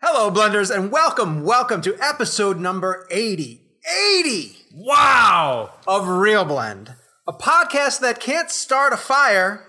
Hello, Blenders, and welcome to episode number 80. 80! Wow! Of Real Blend, a podcast that can't start a fire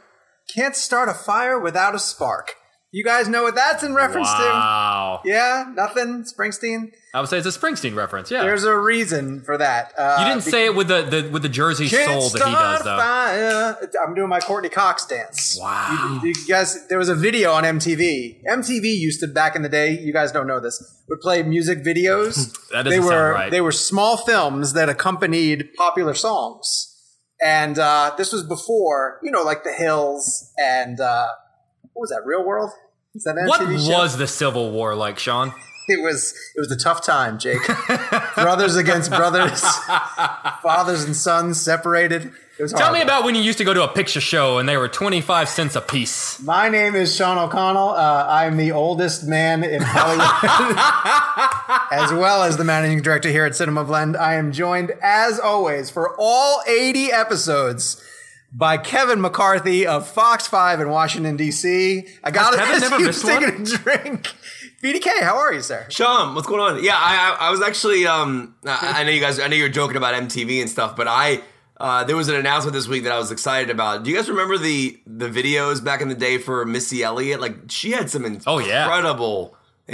without a spark. You guys know what that's in reference to? Wow. Yeah? Nothing? Springsteen? I would say it's a Springsteen reference, yeah. There's a reason for that. You didn't say it with the Jersey soul that he does, though. Fire. I'm doing my Courtney Cox dance. Wow. You guys, there was a video on MTV. MTV used to, back in the day, you guys don't know this, would play music videos. That doesn't sound right. They were small films that accompanied popular songs. And this was before, like The Hills and... what was that, Real World? Is that an what MTV show? was the Civil War like, Sean? It was a tough time, Jake. Brothers against brothers, fathers and sons separated. It was Tell me about when you used to go to a picture show and they were 25 cents a piece. My name is Sean O'Connell. I'm the oldest man in Hollywood, as well as the managing director here at Cinema Blend. I am joined, as always, for all 80 episodes by Kevin McCarthy of Fox 5 in Washington, D.C. I got it. Kevin never missed one? Taking a drink. BDK, how are you, sir? Sean, what's going on? Yeah, I was actually, I know you're joking about MTV and stuff, but there was an announcement this week that I was excited about. Do you guys remember the videos back in the day for Missy Elliott? Like, she had some incredible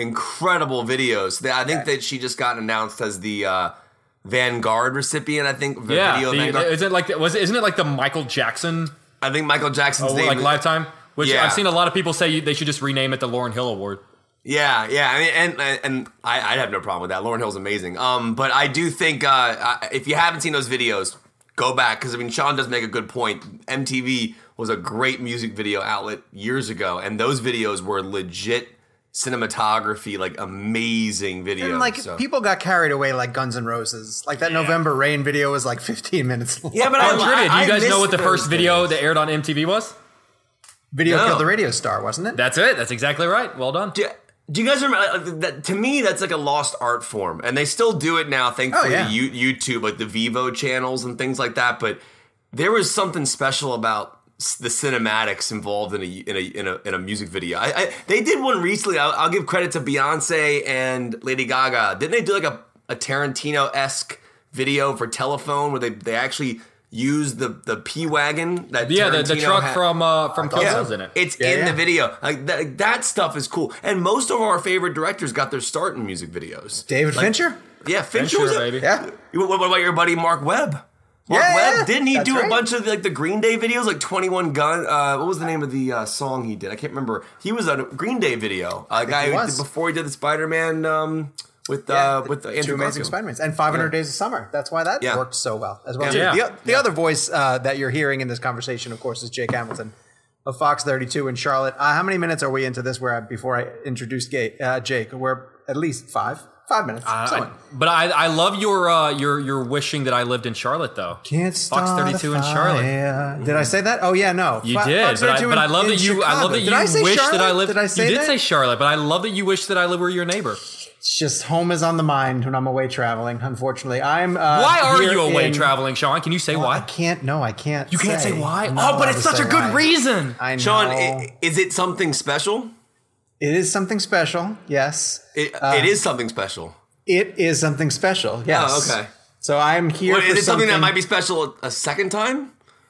videos. I think that she just got announced as the Vanguard recipient, I think. Vanguard. Isn't it like the Michael Jackson? I think Michael Jackson's name. Like Lifetime? Which Yeah. I've seen a lot of people say they should just rename it the Lauryn Hill Award. Yeah. I mean, and I'd have no problem with that. Lauryn Hill's amazing. But I do think if you haven't seen those videos, go back, because I mean, Sean does make a good point. MTV was a great music video outlet years ago, and those videos were legit cinematography, like amazing videos. And people got carried away like Guns N' Roses. Like that November Rain video was like 15 minutes long. Yeah, but Trivia, do you guys know what the miss first those video videos. that aired on MTV was? Video No. killed the radio star, wasn't it? That's it. That's exactly right. Well done. Do you guys remember that? To me, that's like a lost art form, and they still do it now, thankfully. Oh, yeah. To YouTube, like the Vivo channels and things like that. But there was something special about the cinematics involved in a music video. They did one recently. I'll give credit to Beyonce and Lady Gaga. Didn't they do like a Tarantino-esque video for Telephone where they actually used the P-Wagon that the Tarantino truck had? from Kill Bill's in it. It's in the video. Like that stuff is cool. And most of our favorite directors got their start in music videos. David Fincher? Yeah, Fincher was baby. Yeah. What about your buddy Mark Webb? Mark Webb, didn't he that's do right. a bunch of like the Green Day videos, like 21 Gun? What was the name of the song he did? I can't remember. He was on a Green Day video. A guy who did before he did the Spider-Man with Andrew Two Amazing Garfield. Spider-Mans and 500 Days of Summer. That's why that worked so well as well. Yeah. The other voice that you're hearing in this conversation, of course, is Jake Hamilton of Fox 32 in Charlotte. How many minutes are we into this? Before I introduce Jake, we're at least 5 minutes. But I love your wishing that I lived in Charlotte, though. Can't start Fox 32 in Charlotte. Did I say that? Oh yeah, no. You did, Fox but 32 I love in that you. I love that Chicago. Did I you say wish Charlotte? that I lived. Did I say you that? did say Charlotte, but I love that you wish that I were your neighbor. It's just home is on the mind when I'm away traveling. Unfortunately, I'm. Why are here you away in- traveling, Sean? Can you say Well, I why? can't. No, I can't. You can't say why. I'm not Oh, but allowed it's to such a say good why. reason. I know. Sean, is it something special? It is something special. Yes. It is something special. It is something special. Yes. Oh, okay. So I'm here. Is for it something that might be special a second time?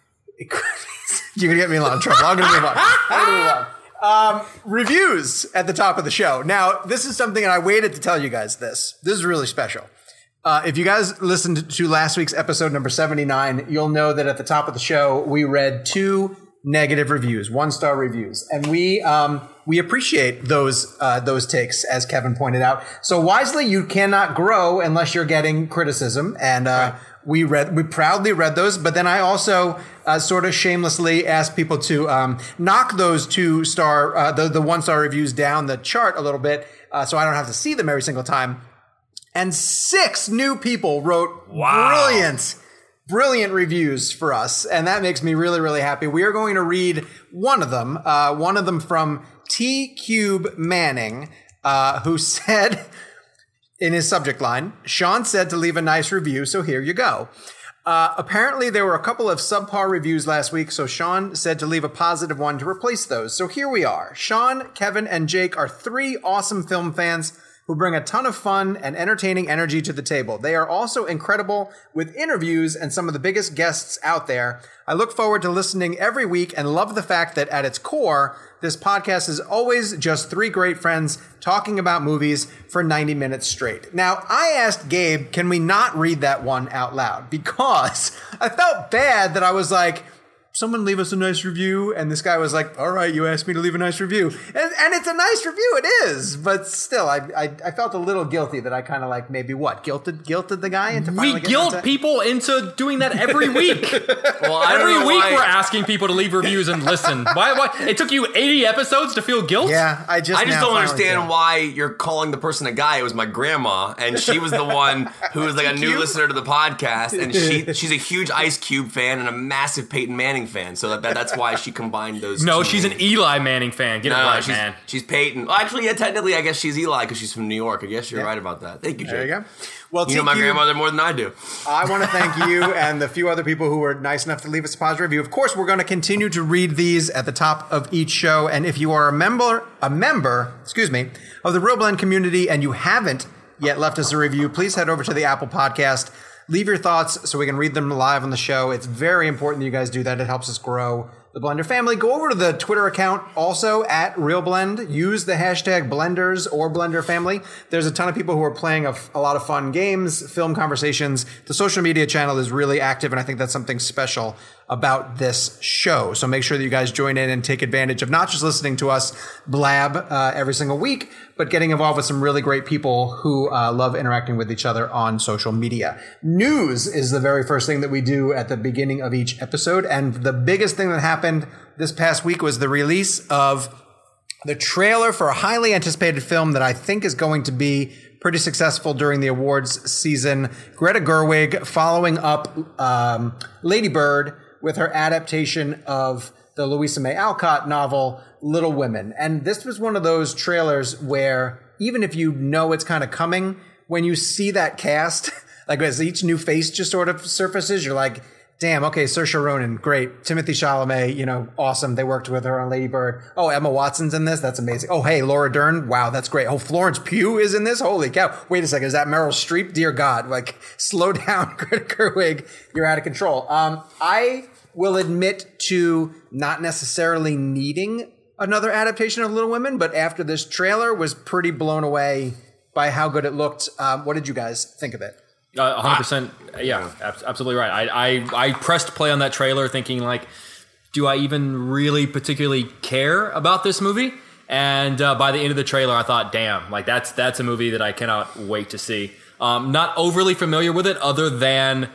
You're gonna get me in a lot of trouble. I'm gonna move on. Reviews at the top of the show. Now, this is something, and I waited to tell you guys this. This is really special. If you guys listened to last week's episode number 79, you'll know that at the top of the show, we read 2 negative reviews, 1-star reviews. And we appreciate those takes, as Kevin pointed out. So wisely, you cannot grow unless you're getting criticism. And we proudly read those. But then I also sort of shamelessly asked people to knock those 2-star, the 1-star reviews down the chart a little bit, so I don't have to see them every single time. And 6 new people wrote brilliant reviews for us, and that makes me really, really happy. We are going to read one of them from T Cube Manning, who said in his subject line, Sean said to leave a nice review, so here you go. Apparently, there were a couple of subpar reviews last week, so Sean said to leave a positive one to replace those. So here we are. Sean, Kevin, and Jake are 3 awesome film fans who bring a ton of fun and entertaining energy to the table. They are also incredible with interviews and some of the biggest guests out there. I look forward to listening every week and love the fact that at its core, this podcast is always just 3 great friends talking about movies for 90 minutes straight. Now, I asked Gabe, can we not read that one out loud? Because I felt bad that I was like, someone leave us a nice review. And this guy was like, all right, you asked me to leave a nice review. And it's a nice review. It is. But still, I felt a little guilty that I kind of like maybe guilted the guy into finally We guilt people into doing that every week. Well, every week we're asking people to leave reviews and listen. Why? It took you 80 episodes to feel guilt? Yeah, I just don't understand why you're calling the person a guy. It was my grandma, and she was the one who was like a new listener to the podcast, and she's a huge Ice Cube fan and a massive Peyton Manning fan, so that's why she combined those. No, two she's names. an Eli Manning fan. Get it right, man. She's Peyton. Well, actually, yeah, technically, I guess she's Eli because she's from New York. I guess you're right about that. Thank you, Jake. There you go. Well, you know my grandmother more than I do. I want to thank you and the few other people who were nice enough to leave us a positive review. Of course, we're going to continue to read these at the top of each show. And if you are a member, of the Real Blend community and you haven't yet left us a review, please head over to the Apple Podcast. Leave your thoughts so we can read them live on the show. It's very important that you guys do that. It helps us grow the Blender family. Go over to the Twitter account also at RealBlend. Use the hashtag Blenders or Blender Family. There's a ton of people who are playing a lot of fun games, film conversations. The social media channel is really active, and I think that's something special about this show. So make sure that you guys join in and take advantage of not just listening to us blab every single week, but getting involved with some really great people who love interacting with each other on social media. News is the very first thing that we do at the beginning of each episode. And the biggest thing that happened this past week was the release of the trailer for a highly anticipated film that I think is going to be pretty successful during the awards season. Greta Gerwig following up Lady Bird with her adaptation of the Louisa May Alcott novel, Little Women. And this was one of those trailers where even if you know it's kind of coming, when you see that cast, like as each new face just sort of surfaces, you're like, damn, okay, Saoirse Ronan, great. Timothy Chalamet, awesome. They worked with her on Lady Bird. Oh, Emma Watson's in this. That's amazing. Oh, hey, Laura Dern. Wow, that's great. Oh, Florence Pugh is in this. Holy cow. Wait a second. Is that Meryl Streep? Dear God. Like, slow down, Greta Gerwig. You're out of control. I will admit to not necessarily needing another adaptation of Little Women, but after this trailer was pretty blown away by how good it looked. What did you guys think of it? 100%. Yeah, absolutely right. I pressed play on that trailer thinking like, do I even really particularly care about this movie? And by the end of the trailer, I thought, damn, like that's a movie that I cannot wait to see. Not overly familiar with it other than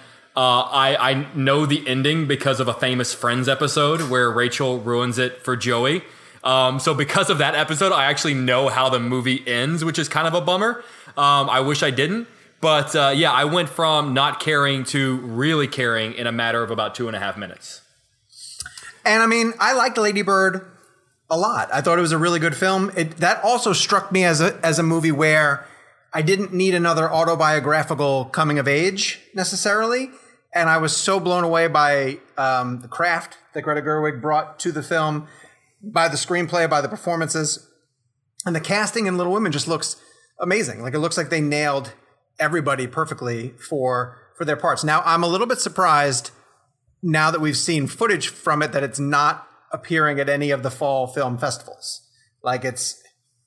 I know the ending because of a famous Friends episode where Rachel ruins it for Joey. So because of that episode, I actually know how the movie ends, which is kind of a bummer. I wish I didn't. But yeah, I went from not caring to really caring in a matter of about 2.5 minutes. And I mean, I liked Lady Bird a lot. I thought it was a really good film. That also struck me as a movie where I didn't need another autobiographical coming of age necessarily. And I was so blown away by the craft that Greta Gerwig brought to the film, by the screenplay, by the performances. And the casting in Little Women just looks amazing. Like, it looks like they nailed everybody perfectly for their parts. Now, I'm a little bit surprised now that we've seen footage from it that it's not appearing at any of the fall film festivals. Like, it's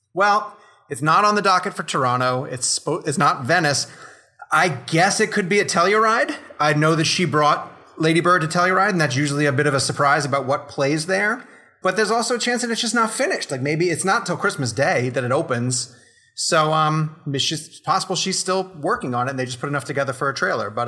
not on the docket for Toronto. It's not Venice. I guess it could be at Telluride. I know that she brought Lady Bird to Telluride, and that's usually a bit of a surprise about what plays there. But there's also a chance that it's just not finished. Like, maybe it's not till Christmas Day that it opens. So it's just possible she's still working on it and they just put enough together for a trailer. But,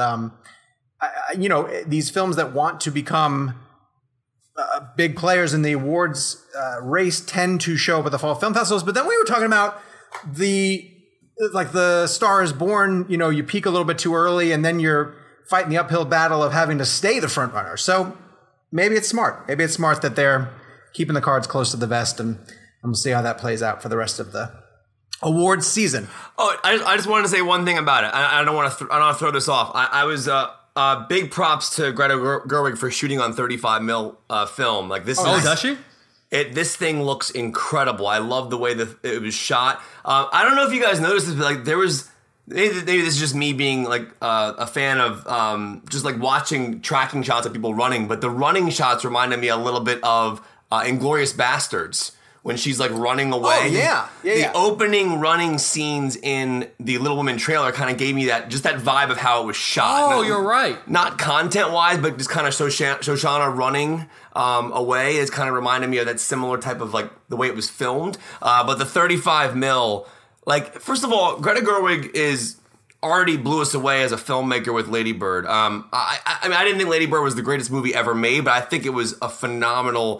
these films that want to become big players in the awards race tend to show up at the fall film festivals. But then we were talking about the Star is Born, you peak a little bit too early and then you're fighting the uphill battle of having to stay the front runner. So maybe it's smart. Maybe it's smart that they're keeping the cards close to the vest, and we'll see how that plays out for the rest of the awards season. Oh, I just wanted to say one thing about it. I don't want to throw this off. I was big props to Greta Gerwig for shooting on 35 mil film. Like this. Oh, does she? This thing looks incredible. I love the way that it was shot. I don't know if you guys noticed this, but like there was maybe this is just me being like a fan of just like watching tracking shots of people running. But the running shots reminded me a little bit of Inglourious Bastards. When she's like running away. Oh, yeah. The opening running scenes in the Little Women trailer kind of gave me that vibe of how it was shot. Oh, you're right. Not content-wise, but just kind of Shoshana running away is kind of reminded me of that similar type of like the way it was filmed. But the 35 mil, like, first of all, Greta Gerwig is already blew us away as a filmmaker with Lady Bird. I mean, I didn't think Lady Bird was the greatest movie ever made, but I think it was a phenomenally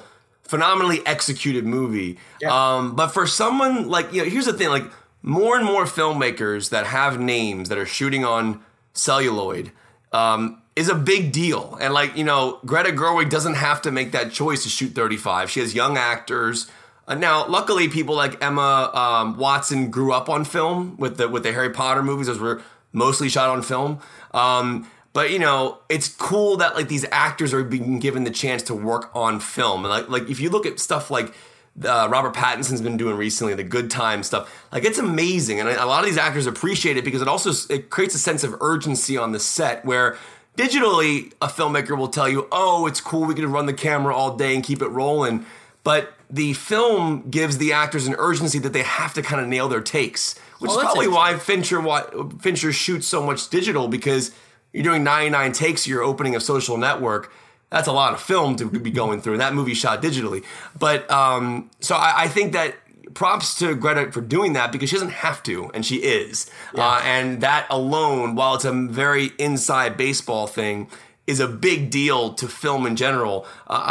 executed movie. Yeah. But for someone like, here's the thing, like more and more filmmakers that have names that are shooting on celluloid is a big deal. And like, Greta Gerwig doesn't have to make that choice to shoot 35. She has young actors. Now, luckily, people like Emma Watson grew up on film with the Harry Potter movies. Those were mostly shot on film. But it's cool that like these actors are being given the chance to work on film, and like if you look at stuff like Robert Pattinson's been doing recently, the Good Times stuff, like it's amazing, and a lot of these actors appreciate it because it creates a sense of urgency on the set where digitally a filmmaker will tell you, oh, it's cool, we can run the camera all day and keep it rolling, but the film gives the actors an urgency that they have to kind of nail their takes, which is probably why Fincher shoots so much digital, because you're doing 99 takes of your opening of Social Network. That's a lot of film to be going through. And that movie shot digitally. But so I think that props to Greta for doing that because she doesn't have to, and she is. Yeah. And that alone, while it's a very inside baseball thing, is a big deal to film in general.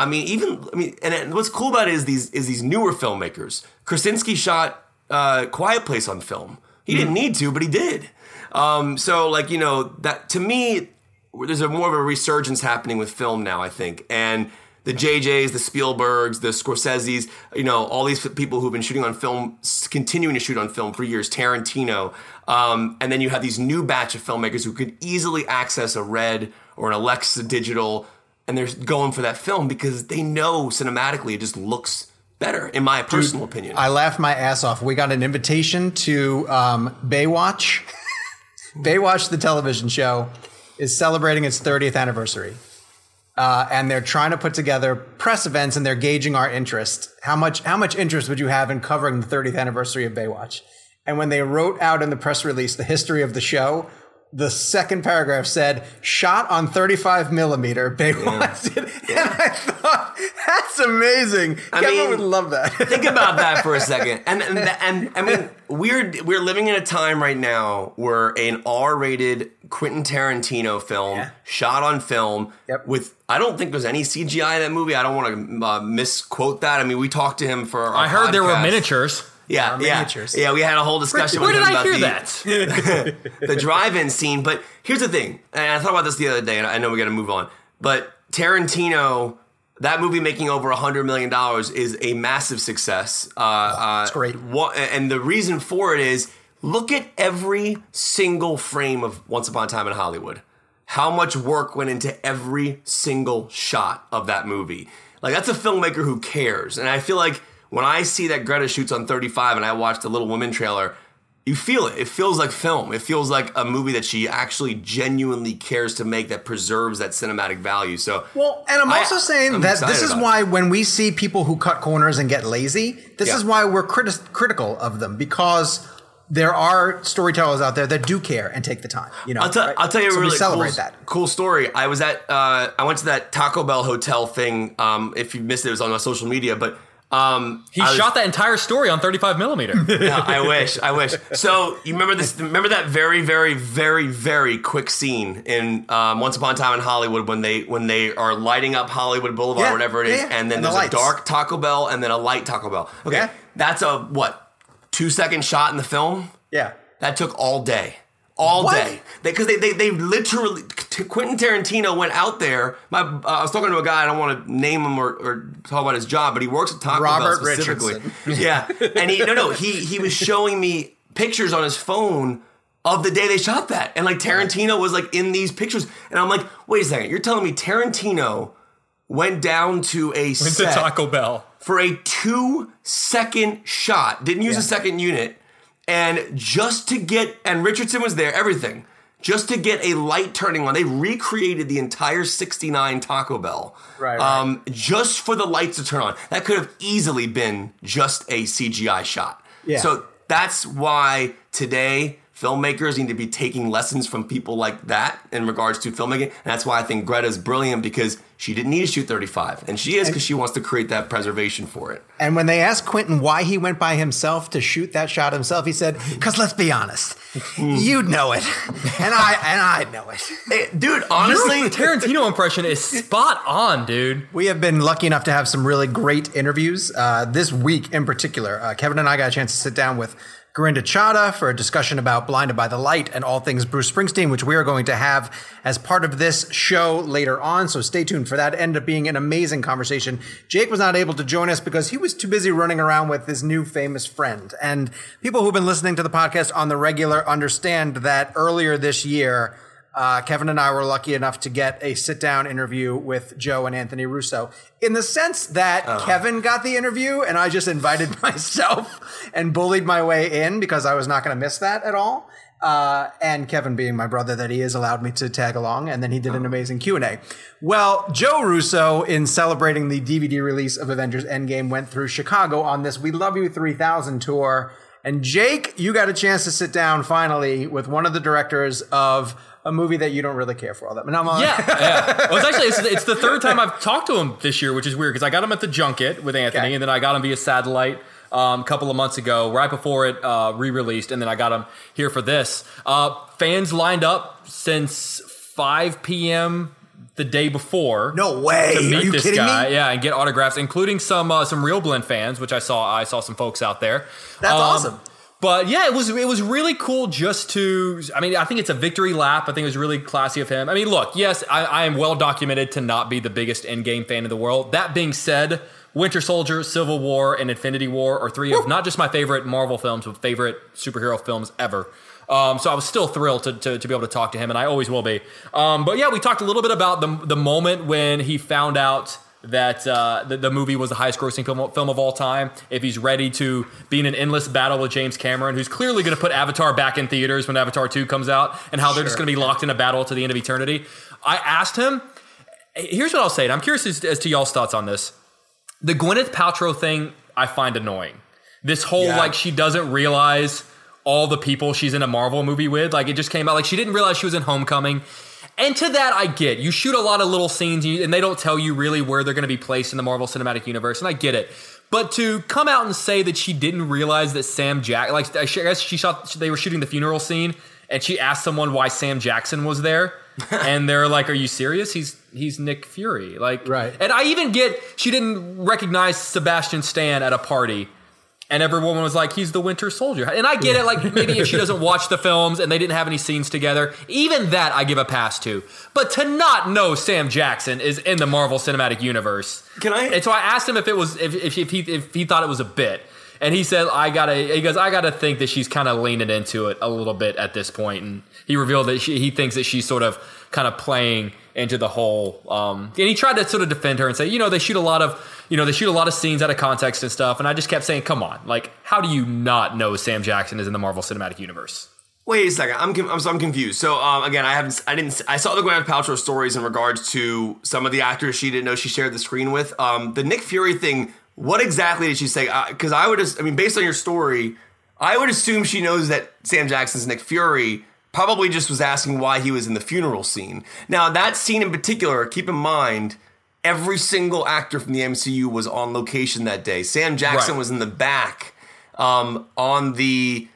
And what's cool about it is these newer filmmakers. Krasinski shot Quiet Place on film. He didn't need to, but he did. So like, that to me, there's more of a resurgence happening with film now, I think. And the JJs, the Spielbergs, the Scorseses, all these people who've been shooting on film, continuing to shoot on film for years, Tarantino. And then you have these new batch of filmmakers who could easily access a Red or an Alexa digital, and they're going for that film because they know cinematically it just looks better, in my personal opinion. I laughed my ass off. We got an invitation to Baywatch. Baywatch, the television show, is celebrating its 30th anniversary. And they're trying to put together press events, and they're gauging our interest. How much interest would you have in covering the 30th anniversary of Baywatch? And when they wrote out in the press release the history of the show, the second paragraph said, shot on 35 millimeter, Baywatch. Yeah. And I thought, that's amazing. Kevin would love that. Think about that for a second. And I mean, we're living in a time right now where an R-rated Quentin Tarantino film, shot on film, with, I don't think there's any CGI in that movie. I don't want to misquote that. I mean, we talked to him for our I heard podcast. there were miniatures. Yeah, we had a whole discussion with him about the drive-in scene. But here's the thing, and I thought about this the other day, and I know we got to move on. But Tarantino, that movie making over $100 million is a massive success. It's great. And the reason for it is, look at every single frame of Once Upon a Time in Hollywood. How much work went into every single shot of that movie. Like, that's a filmmaker who cares. And I feel like when I see that Greta shoots on 35 and I watch the Little Women trailer, you feel it. It feels like film. It feels like a movie that she actually genuinely cares to make that preserves that cinematic value. So, well, and I'm also saying that this is why when we see people who cut corners and get lazy, this is why we're critical of them, because there are storytellers out there that do care and take the time. I'll tell you a really cool story. I was I went to that Taco Bell hotel thing. If you missed it, it was on my social media, but he shot that entire story on 35 millimeter. Yeah, I wish. So you remember this? Remember that very, very, very, very quick scene in Once Upon a Time in Hollywood when they are lighting up Hollywood Boulevard, whatever it is, and then there's a dark Taco Bell and then a light Taco Bell. Okay, that's a 2-second shot in the film. Yeah, that took all day. All day. Because they literally, Quentin Tarantino went out there. I was talking to a guy, I don't want to name him or talk about his job, but he works at Taco Bell specifically. Yeah. And he was showing me pictures on his phone of the day they shot that. And like Tarantino was like in these pictures. And I'm like, wait a second, you're telling me Tarantino went down to a set to Taco Bell for a 2-second shot, didn't use a second unit, and just to get, and Richardson was there, everything, just to get a light turning on. They recreated the entire 69 Taco Bell. Right. Just for the lights to turn on. That could have easily been just a CGI shot. Yeah. So that's why today filmmakers need to be taking lessons from people like that in regards to filmmaking. And that's why I think Greta's brilliant, because she didn't need to shoot 35. And she is, because she wants to create that preservation for it. And when they asked Quentin why he went by himself to shoot that shot himself, he said, because let's be honest, you'd know it. And I know it. Hey, dude, honestly, your Tarantino impression is spot on, dude. We have been lucky enough to have some really great interviews this week in particular. Kevin and I got a chance to sit down with Gorinda Chadha for a discussion about Blinded by the Light and all things Bruce Springsteen, which we are going to have as part of this show later on. So stay tuned for that. It ended up being an amazing conversation. Jake was not able to join us because he was too busy running around with his new famous friend. And people who've been listening to the podcast on the regular understand that earlier this year, Kevin and I were lucky enough to get a sit-down interview with Joe and Anthony Russo, in the sense that Kevin got the interview and I just invited myself and bullied my way in because I was not going to miss that at all. And Kevin, being my brother that he is, allowed me to tag along, and then he did an amazing Q&A. Well, Joe Russo, in celebrating the DVD release of Avengers Endgame, went through Chicago on this We Love You 3000 tour. And Jake, you got a chance to sit down finally with one of the directors of a movie that you don't really care for all that. Yeah. Well, it's the third time I've talked to him this year, which is weird because I got him at the junket with Anthony, and then I got him via satellite a couple of months ago, right before it re-released, and then I got him here for this. Fans lined up since 5 p.m. the day before. No way! To meet Are you this kidding guy, me? yeah, and get autographs, including some Real Blend fans, which I saw some folks out there. That's awesome. But yeah, it was really cool just to, I mean, I think it's a victory lap. I think it was really classy of him. I mean, look, yes, I am well documented to not be the biggest Endgame fan in the world. That being said, Winter Soldier, Civil War, and Infinity War are three of not just my favorite Marvel films, but favorite superhero films ever. So I was still thrilled to be able to talk to him, and I always will be. But yeah, we talked a little bit about the moment when he found out that the movie was the highest grossing film of all time, if he's ready to be in an endless battle with James Cameron, who's clearly going to put Avatar back in theaters when Avatar 2 comes out, and how they're just going to be locked in a battle to the end of eternity. I asked him, here's what I'll say, and I'm curious as to y'all's thoughts on this. The Gwyneth Paltrow thing I find annoying. This whole, like, she doesn't realize all the people she's in a Marvel movie with. Like, it just came out, like, she didn't realize she was in Homecoming. And to that, I get. You shoot a lot of little scenes, and they don't tell you really where they're going to be placed in the Marvel Cinematic Universe, and I get it. But to come out and say that she didn't realize that Sam Jackson, like, I guess they were shooting the funeral scene, and she asked someone why Sam Jackson was there, and they're like, "Are you serious? He's Nick Fury." Like, right. And I even get she didn't recognize Sebastian Stan at a party. And everyone was like, he's the Winter Soldier. And I get it, like, maybe if she doesn't watch the films and they didn't have any scenes together, even that I give a pass to. But to not know Sam Jackson is in the Marvel Cinematic Universe. And so I asked him if it was if he thought it was a bit. And he said, I gotta think that she's kind of leaning into it a little bit at this point. And he revealed that he thinks that she's sort of kind of playing into the whole, and he tried to sort of defend her and say, they shoot a lot of scenes out of context and stuff. And I just kept saying, come on, like, how do you not know Sam Jackson is in the Marvel Cinematic Universe? Wait a second, I'm confused. So again, I saw the Gwyneth Paltrow stories in regards to some of the actors she didn't know she shared the screen with. The Nick Fury thing, what exactly did she say? Because based on your story, I would assume she knows that Sam Jackson's Nick Fury. Probably just was asking why he was in the funeral scene. Now, that scene in particular, keep in mind, every single actor from the MCU was on location that day. Sam Jackson was in the back on the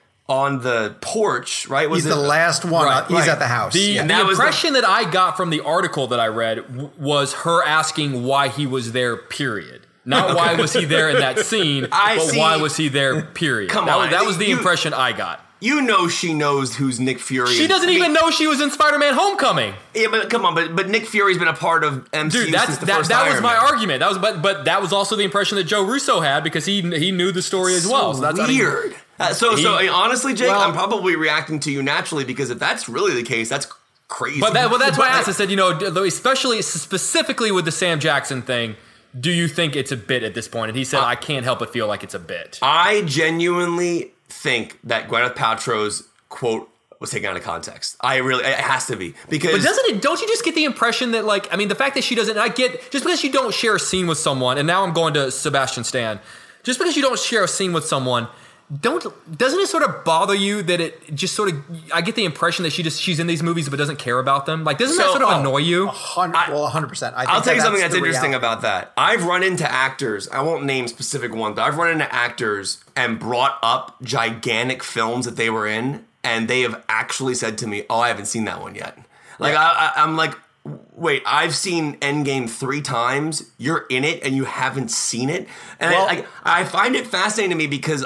porch, right? He's the last one. Right, He's at the house. The impression that I got from the article that I read was her asking why he was there, period. Not why was he there in that scene, why was he there, period. That was the impression I got. You know she knows who's Nick Fury. She doesn't even know she was in Spider-Man Homecoming. Yeah, but come on, but Nick Fury's been a part of MCU since the first that Iron was my Man. argument. But that was also the impression that Joe Russo had because he knew the story as well. So that's weird. So honestly, Jake, I'm probably reacting to you naturally because if that's really the case, that's crazy. But that's why I asked. I said, especially specifically with the Sam Jackson thing, do you think it's a bit at this point? And he said, I can't help but feel like it's a bit. I genuinely think that Gwyneth Paltrow's quote was taken out of context. It has to be because. But don't you just get the impression that the fact that she doesn't, I get just because you don't share a scene with someone, and now I'm going to Sebastian Stan, just because you don't share a scene with someone. Doesn't it sort of bother you that it just sort of, I get the impression that she's in these movies but doesn't care about them? Doesn't that sort of annoy you? 100%. I'll tell you something that's interesting about that. I've run into actors, I won't name specific ones, but I've run into actors and brought up gigantic films that they were in, and they have actually said to me, I haven't seen that one yet. I'm like, wait, I've seen Endgame 3 times. You're in it and you haven't seen it. And I find it fascinating to me because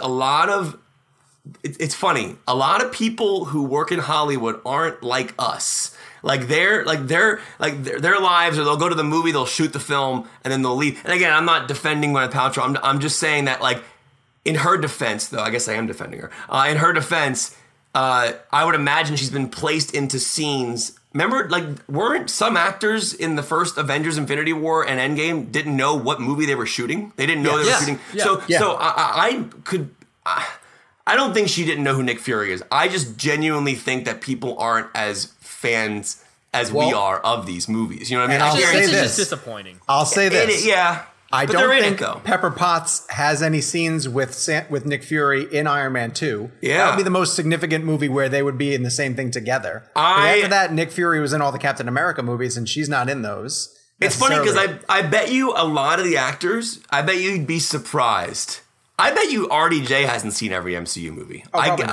it's funny. A lot of people who work in Hollywood aren't like us. Their lives, or they'll go to the movie, they'll shoot the film, and then they'll leave. And again, I'm not defending Gwyneth Paltrow. I'm just saying that, in her defense, though, I guess I am defending her. In her defense, I would imagine she's been placed into scenes. Remember, weren't some actors in the first Avengers Infinity War and Endgame didn't know what movie they were shooting? They didn't know they were shooting. Yeah. So I don't think she didn't know who Nick Fury is. I just genuinely think that people aren't as fans as we are of these movies. You know what I mean? I'll say it's this. just disappointing. I'll say this. Yeah. I don't think Pepper Potts has any scenes with Nick Fury in Iron Man 2. Yeah. That would be the most significant movie where they would be in the same thing together. After that, Nick Fury was in all the Captain America movies, and she's not in those. It's funny because I bet you a lot of the actors, I bet you'd be surprised. I bet you RDJ hasn't seen every MCU movie. I don't think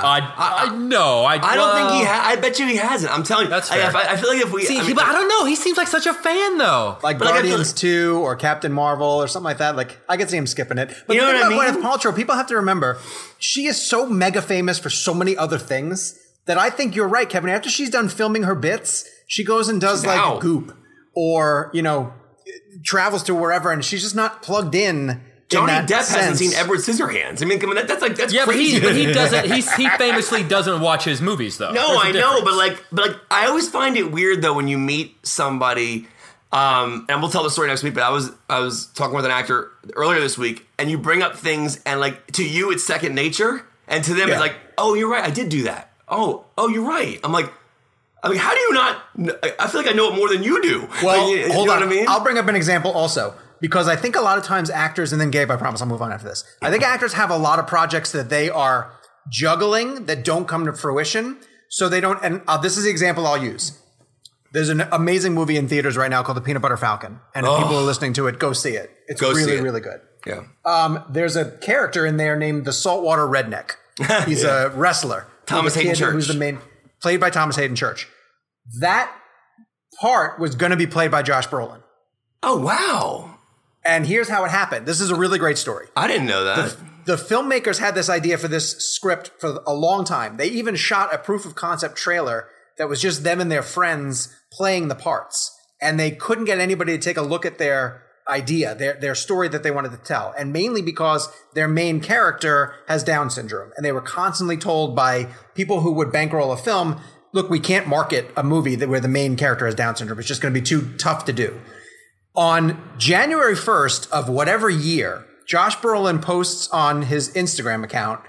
he has. I bet you he hasn't. I'm telling you. That's fair. I feel like if we... but I don't know. He seems like such a fan, though. Guardians 2 or Captain Marvel or something like that. I could see him skipping it. But you know what I mean? Gwyneth Paltrow, people have to remember, she is so mega famous for so many other things that I think you're right, Kevin. After she's done filming her bits, she goes and does Goop or, travels to wherever, and she's just not plugged in. Johnny Depp hasn't seen Edward Scissorhands. I mean, that's crazy. But he doesn't. He famously doesn't watch his movies, though. No, I know, but I always find it weird though when you meet somebody. And we'll tell the story next week. But I was talking with an actor earlier this week, and you bring up things, and to you it's second nature, and to them it's like, oh, you're right, I did do that. Oh, you're right. I'm like, how do you not? I feel like I know it more than you do. Well, hold on. You know what I mean? I'll bring up an example also. Because I think a lot of times actors, and then Gabe, I promise I'll move on after this. I think actors have a lot of projects that they are juggling that don't come to fruition. So they don't, and this is the example I'll use. There's an amazing movie in theaters right now called The Peanut Butter Falcon. And if people are listening to it, go see it. It's really good. Yeah. There's a character in there named the Saltwater Redneck. He's a wrestler. Thomas Hayden Church. Who's played by Thomas Hayden Church. That part was going to be played by Josh Brolin. Oh, wow. And here's how it happened. This is a really great story. I didn't know that. The filmmakers had this idea for this script for a long time. They even shot a proof of concept trailer that was just them and their friends playing the parts. And they couldn't get anybody to take a look at their idea, their story that they wanted to tell. And mainly because their main character has Down syndrome. And they were constantly told by people who would bankroll a film, look, we can't market a movie where the main character has Down syndrome. It's just going to be too tough to do. On January 1st of whatever year, Josh Brolin posts on his Instagram account,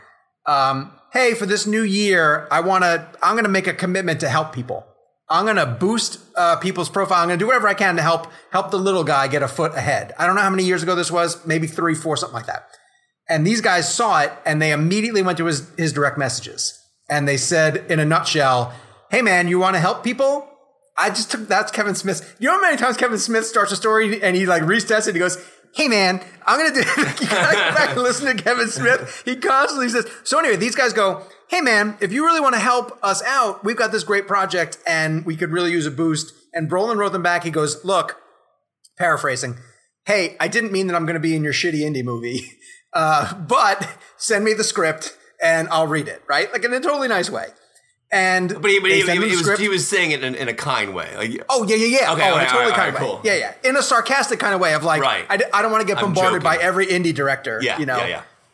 hey, for this new year, I'm going to make a commitment to help people. I'm going to boost people's profile. I'm going to do whatever I can to help the little guy get a foot ahead. I don't know how many years ago this was, maybe 3, 4, something like that. And these guys saw it, and they immediately went to his direct messages. And they said, in a nutshell, hey, man, you want to help people? That's Kevin Smith. You know how many times Kevin Smith starts a story and he resets it? He goes, hey man, I'm going to do, you gotta go back and listen to Kevin Smith. He constantly says, so anyway, these guys go, hey man, if you really want to help us out, we've got this great project and we could really use a boost. And Brolin wrote them back. He goes, look, paraphrasing, hey, I didn't mean that I'm going to be in your shitty indie movie, but send me the script and I'll read it, right? In a totally nice way. But he was saying it in a kind way. Yeah. Okay, in a totally kind of way. cool. Yeah. In a sarcastic kind of way of right. I don't want to get bombarded by every indie director. Yeah.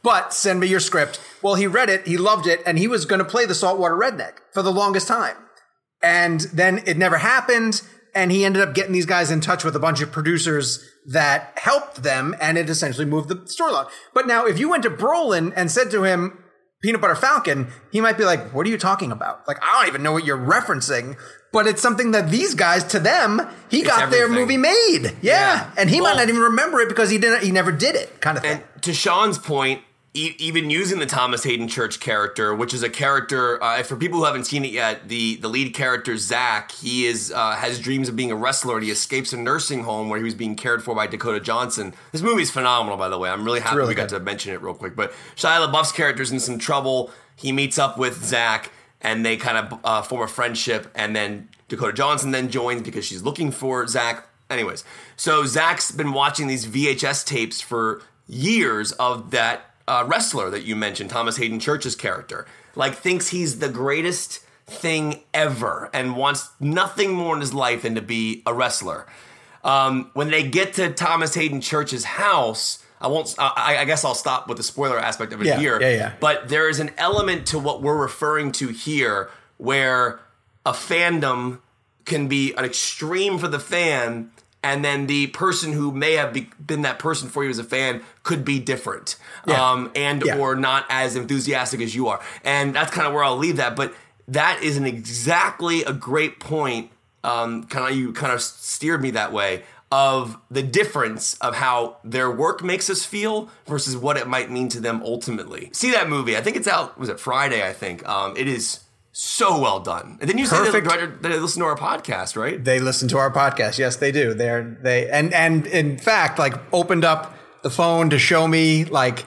but send me your script. Well, he read it, he loved it, and he was going to play the saltwater redneck for the longest time. And then it never happened, and he ended up getting these guys in touch with a bunch of producers that helped them, and it essentially moved the storyline. But now, if you went to Brolin and said to him, Peanut Butter Falcon, he might be like, what are you talking about? Like, I don't even know what you're referencing. But it's something that these guys, to them, he got their movie made. Yeah. And he might not even remember it because he never did it, kind of thing. And to Sean's point, even using the Thomas Hayden Church character, which is a character, for people who haven't seen it yet, the lead character, Zach, he has dreams of being a wrestler, and he escapes a nursing home where he was being cared for by Dakota Johnson. This movie is phenomenal, by the way. I'm really happy we got to mention it real quick. But Shia LaBeouf's character's in some trouble. He meets up with Zach, and they kind of form a friendship, and then Dakota Johnson then joins because she's looking for Zach. Anyways, so Zach's been watching these VHS tapes for years of that wrestler that you mentioned, Thomas Hayden Church's character, like thinks he's the greatest thing ever and wants nothing more in his life than to be a wrestler. When they get to Thomas Hayden Church's house, I guess I'll stop with the spoiler aspect of it here. Yeah. But there is an element to what we're referring to here where a fandom can be an extreme for the fan, and then the person who may have been that person for you as a fan could be different, or not as enthusiastic as you are. And that's kind of where I'll leave that. But that is exactly a great point. You kind of steered me that way, of the difference of how their work makes us feel versus what it might mean to them ultimately. See that movie. I think it's out, was it Friday, I think. It is so well done. And then you said that they listen to our podcast, right? They listen to our podcast. Yes, they do. And in fact, like, opened up the phone to show me, like,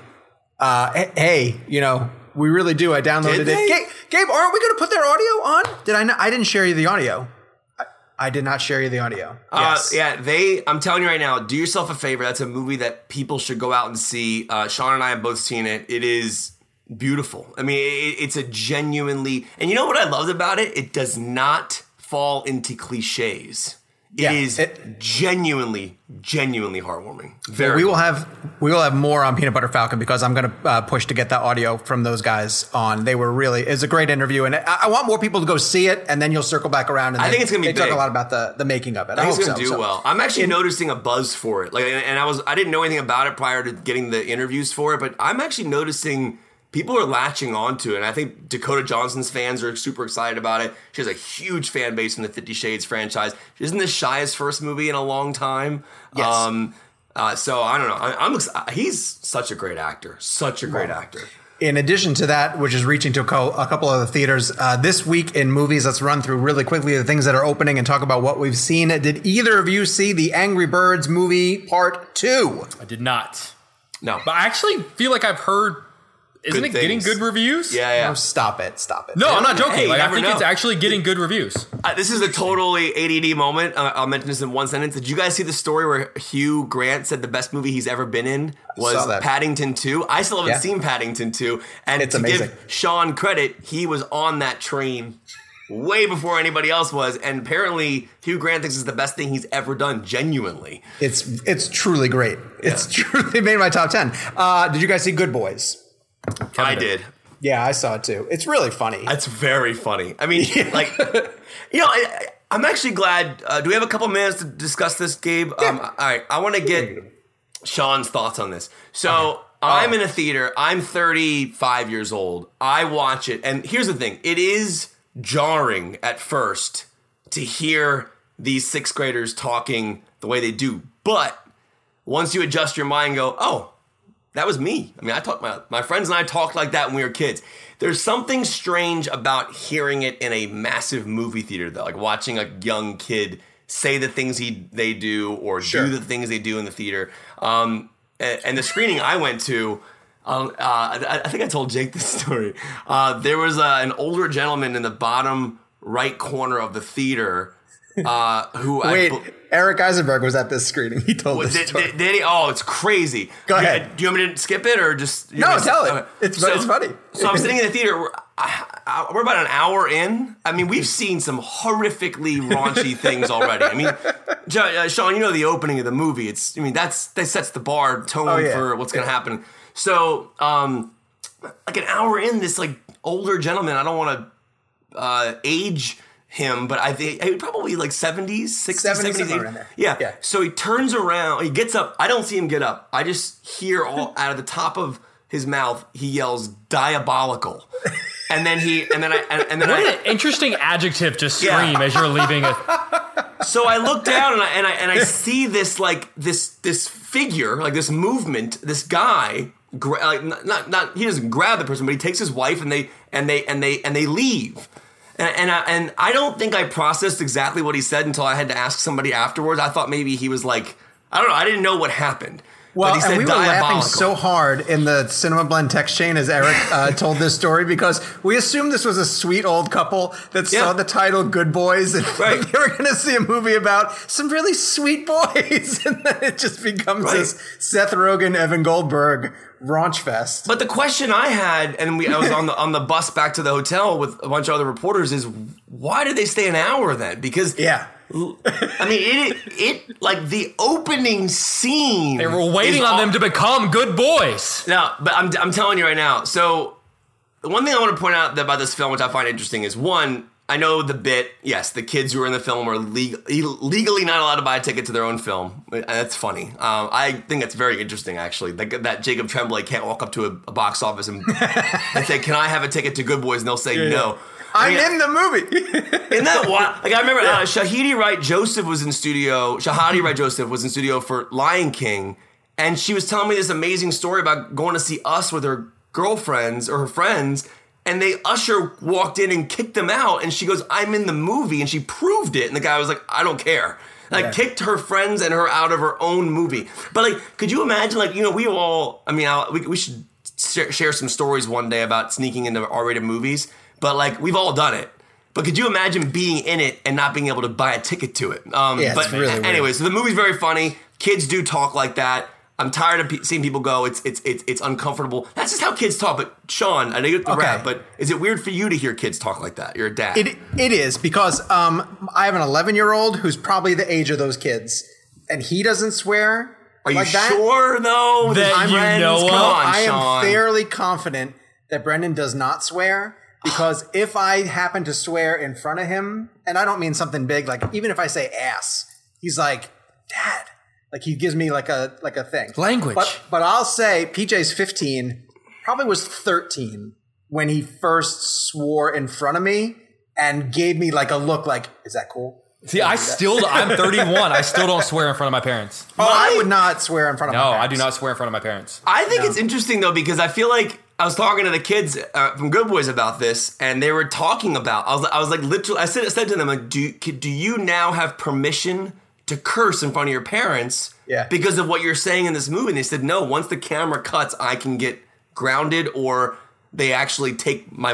hey, we really do. I downloaded it. Gabe, aren't we going to put their audio on? Did I not? I didn't share you the audio. I did not share you the audio. Yes. I'm telling you right now, do yourself a favor. That's a movie that people should go out and see. Sean and I have both seen it. It is beautiful. I mean, it's a genuinely, and you know what I loved about it? It does not fall into cliches. It is genuinely heartwarming. We will have more on Peanut Butter Falcon because I'm going to push to get that audio from those guys on. It's a great interview, and I want more people to go see it, and then you'll circle back around. And I think it's going to be big. Talk a lot about the making of it. I think it's going to do well. I'm actually noticing a buzz for it. I didn't know anything about it prior to getting the interviews for it, but I'm actually noticing people are latching onto it, and I think Dakota Johnson's fans are super excited about it. She has a huge fan base in the 50 Shades franchise. Isn't this Shia's first movie in a long time? Yes. So I don't know. He's such a great actor. Such a great actor. In addition to that, which is reaching to a couple of the theaters, this week in movies, let's run through really quickly the things that are opening and talk about what we've seen. Did either of you see the Angry Birds movie Part 2? I did not. No. But I actually feel like I've heard... Isn't it getting good reviews? Yeah. No, stop it. No, I'm not joking. I think it's actually getting good reviews. This is a totally ADD moment. I'll mention this in one sentence. Did you guys see the story where Hugh Grant said the best movie he's ever been in was Paddington 2? I still haven't seen Paddington 2. And it's to amazing. give Sean credit, he was on that train way before anybody else was. And apparently Hugh Grant thinks it's the best thing he's ever done, genuinely. It's truly great. It's truly made my top 10. Did you guys see Good Boys? I did. Yeah, I saw it too. It's really funny. It's very funny. I mean, I'm actually glad. Do we have a couple minutes to discuss this, Gabe? Yeah. All right. I want to get Sean's thoughts on this. So I'm in a theater. I'm 35 years old. I watch it. And here's the thing. It is jarring at first to hear these sixth graders talking the way they do. But once you adjust your mind and go, oh, that was me. I mean, my friends and I talked like that when we were kids. There's something strange about hearing it in a massive movie theater, though, like watching a young kid say the things they do or do the things they do in the theater. And the screening I went to, I think I told Jake this story. There was an older gentleman in the bottom right corner of the theater who Eric Eisenberg was at this screenking. He told this story. Did he? Oh, it's crazy. Go ahead. Do you want me to skip it or just... No, tell it. It's funny. So I'm sitting in the theater. We're about an hour in. I mean, we've seen some horrifically raunchy things already. I mean, Sean, you know the opening of the movie. That sets the tone for what's going to happen. So, like an hour in, this like older gentleman, I don't want to age him, but I think he probably like 70s, 60s, 70s. In there. Yeah. So he turns around, he gets up. I don't see him get up. I just hear all out of the top of his mouth, he yells diabolical. And then what an interesting adjective to scream as you're leaving it. So I look down and I see this like this figure, like this movement, this guy, like not he doesn't grab the person, but he takes his wife and they leave. And I don't think I processed exactly what he said until I had to ask somebody afterwards. I thought maybe he was like, I don't know, I didn't know what happened. Well, but he said and we were diabolical. laughing so hard in the Cinema Blend text chain as Eric told this story because we assumed this was a sweet old couple that saw the title Good Boys and they were going to see a movie about some really sweet boys. And then it just becomes this Seth Rogen, Evan Goldberg raunch fest. But the question I had, and I was on the bus back to the hotel with a bunch of other reporters, is why did they stay an hour then? Because I mean, it like the opening scene. They were waiting on them to become good boys. No, but I'm telling you right now. So the one thing I want to point out about this film, which I find interesting, is one, I know the bit. Yes, the kids who are in the film are legally not allowed to buy a ticket to their own film. That's funny. I think that's very interesting, actually. That Jacob Tremblay can't walk up to a box office and say, "Can I have a ticket to Good Boys?" And they'll say no. I'm in the movie. Isn't that wild? Like I remember Shahidi Wright Joseph was in studio. Shahadi Wright Joseph was in studio for Lion King, and she was telling me this amazing story about going to see Us with her girlfriends or her friends, and Usher walked in and kicked them out, and she goes, "I'm in the movie," and she proved it, and the guy was like, "I don't care." Like kicked her friends and her out of her own movie. But like, could you imagine? Like, we all. I mean, we should share some stories one day about sneaking into R-rated movies. But, like, we've all done it. But could you imagine being in it and not being able to buy a ticket to it? But it's really weird. Anyway, so the movie's very funny. Kids do talk like that. I'm tired of seeing people go, it's uncomfortable. That's just how kids talk. But, Sean, I know you're the rap, but is it weird for you to hear kids talk like that? You're a dad. It is, because I have an 11-year-old who's probably the age of those kids, and he doesn't swear Are like you that. sure, though? That you know Come on, I Sean. am fairly confident that Brendan does not swear. Because if I happen to swear in front of him, and I don't mean something big, like even if I say ass, he's like, Dad. Like he gives me like a thing. Language. But I'll say PJ's 15, probably was 13 when he first swore in front of me and gave me like a look like, is that cool? See, I'm 31. I still don't swear in front of my parents. I would not swear in front of my parents. No, I do not swear in front of my parents. I think it's interesting, though, because I feel like I was talking to the kids from Good Boys about this, and they were talking about, I was like, literally, I said to them, like, do you now have permission to curse in front of your parents because of what you're saying in this movie? And they said, no, once the camera cuts, I can get grounded, or they actually take my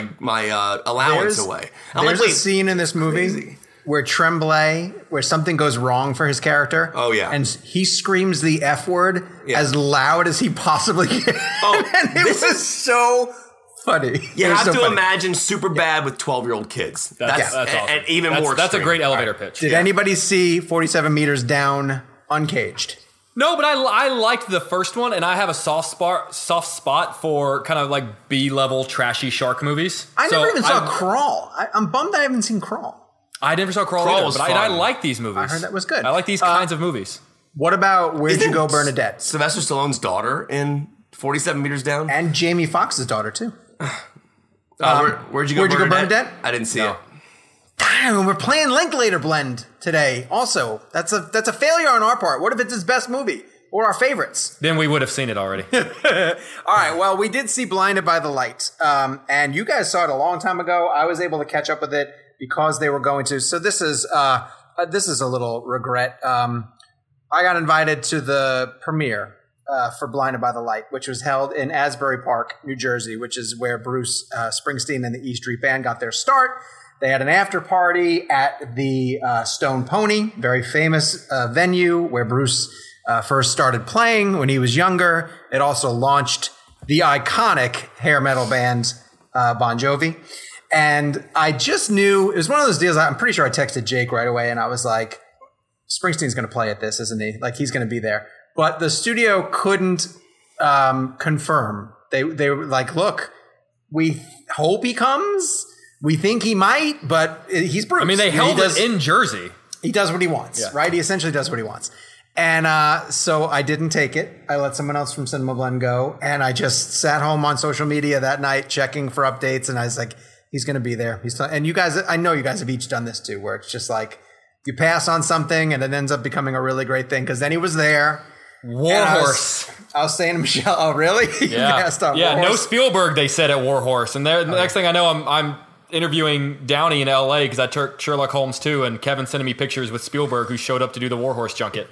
allowance away. There's a scene in this movie where Tremblay, where something goes wrong for his character. Oh, yeah. And he screams the F word as loud as he possibly can. Oh, and it was so funny. You have to imagine Superbad with 12-year-old kids. That's awesome. And even more That's a extreme. great elevator pitch. Did anybody see 47 Meters Down Uncaged? No, but I liked the first one, and I have a soft spot for kind of like B-level trashy shark movies. I never even saw Crawl. I'm bummed I haven't seen Crawl. I never saw Crawl either, but I like these movies. I heard that was good. I like these kinds of movies. What about Where'd You Go, Bernadette? Sylvester Stallone's daughter in 47 Meters Down? And Jamie Foxx's daughter, too. Where'd You Go, Bernadette? I didn't see it. Damn, we're playing Linklater Blend today. Also, that's a failure on our part. What if it's his best movie? Or our favorites? Then we would have seen it already. All right, well, we did see Blinded by the Light. And you guys saw it a long time ago. I was able to catch up with it because they were going to. So this is a little regret. I got invited to the premiere for Blinded by the Light, which was held in Asbury Park, New Jersey, which is where Bruce Springsteen and the E Street Band got their start. They had an after party at the Stone Pony, very famous venue where Bruce first started playing when he was younger. It also launched the iconic hair metal band Bon Jovi. And I just knew, it was one of those deals, I'm pretty sure I texted Jake right away, and I was like, Springsteen's going to play at this, isn't he? Like, he's going to be there. But the studio couldn't confirm. They were like, look, we hope he comes. We think he might, but he's Bruce. I mean, they held it in Jersey. He does what he wants, right? He essentially does what he wants. And so I didn't take it. I let someone else from Cinema Blend go. And I just sat home on social media that night checking for updates. And I was like, he's going to be there. And you guys, I know you guys have each done this too, where it's just like you pass on something and it ends up becoming a really great thing. Because then he was there. Warhorse. I was saying to Michelle, oh, really? Yeah. No Spielberg, they said at Warhorse. And the next thing I know, I'm interviewing Downey in LA because I took Sherlock Holmes 2 and Kevin sending me pictures with Spielberg who showed up to do the Warhorse junket.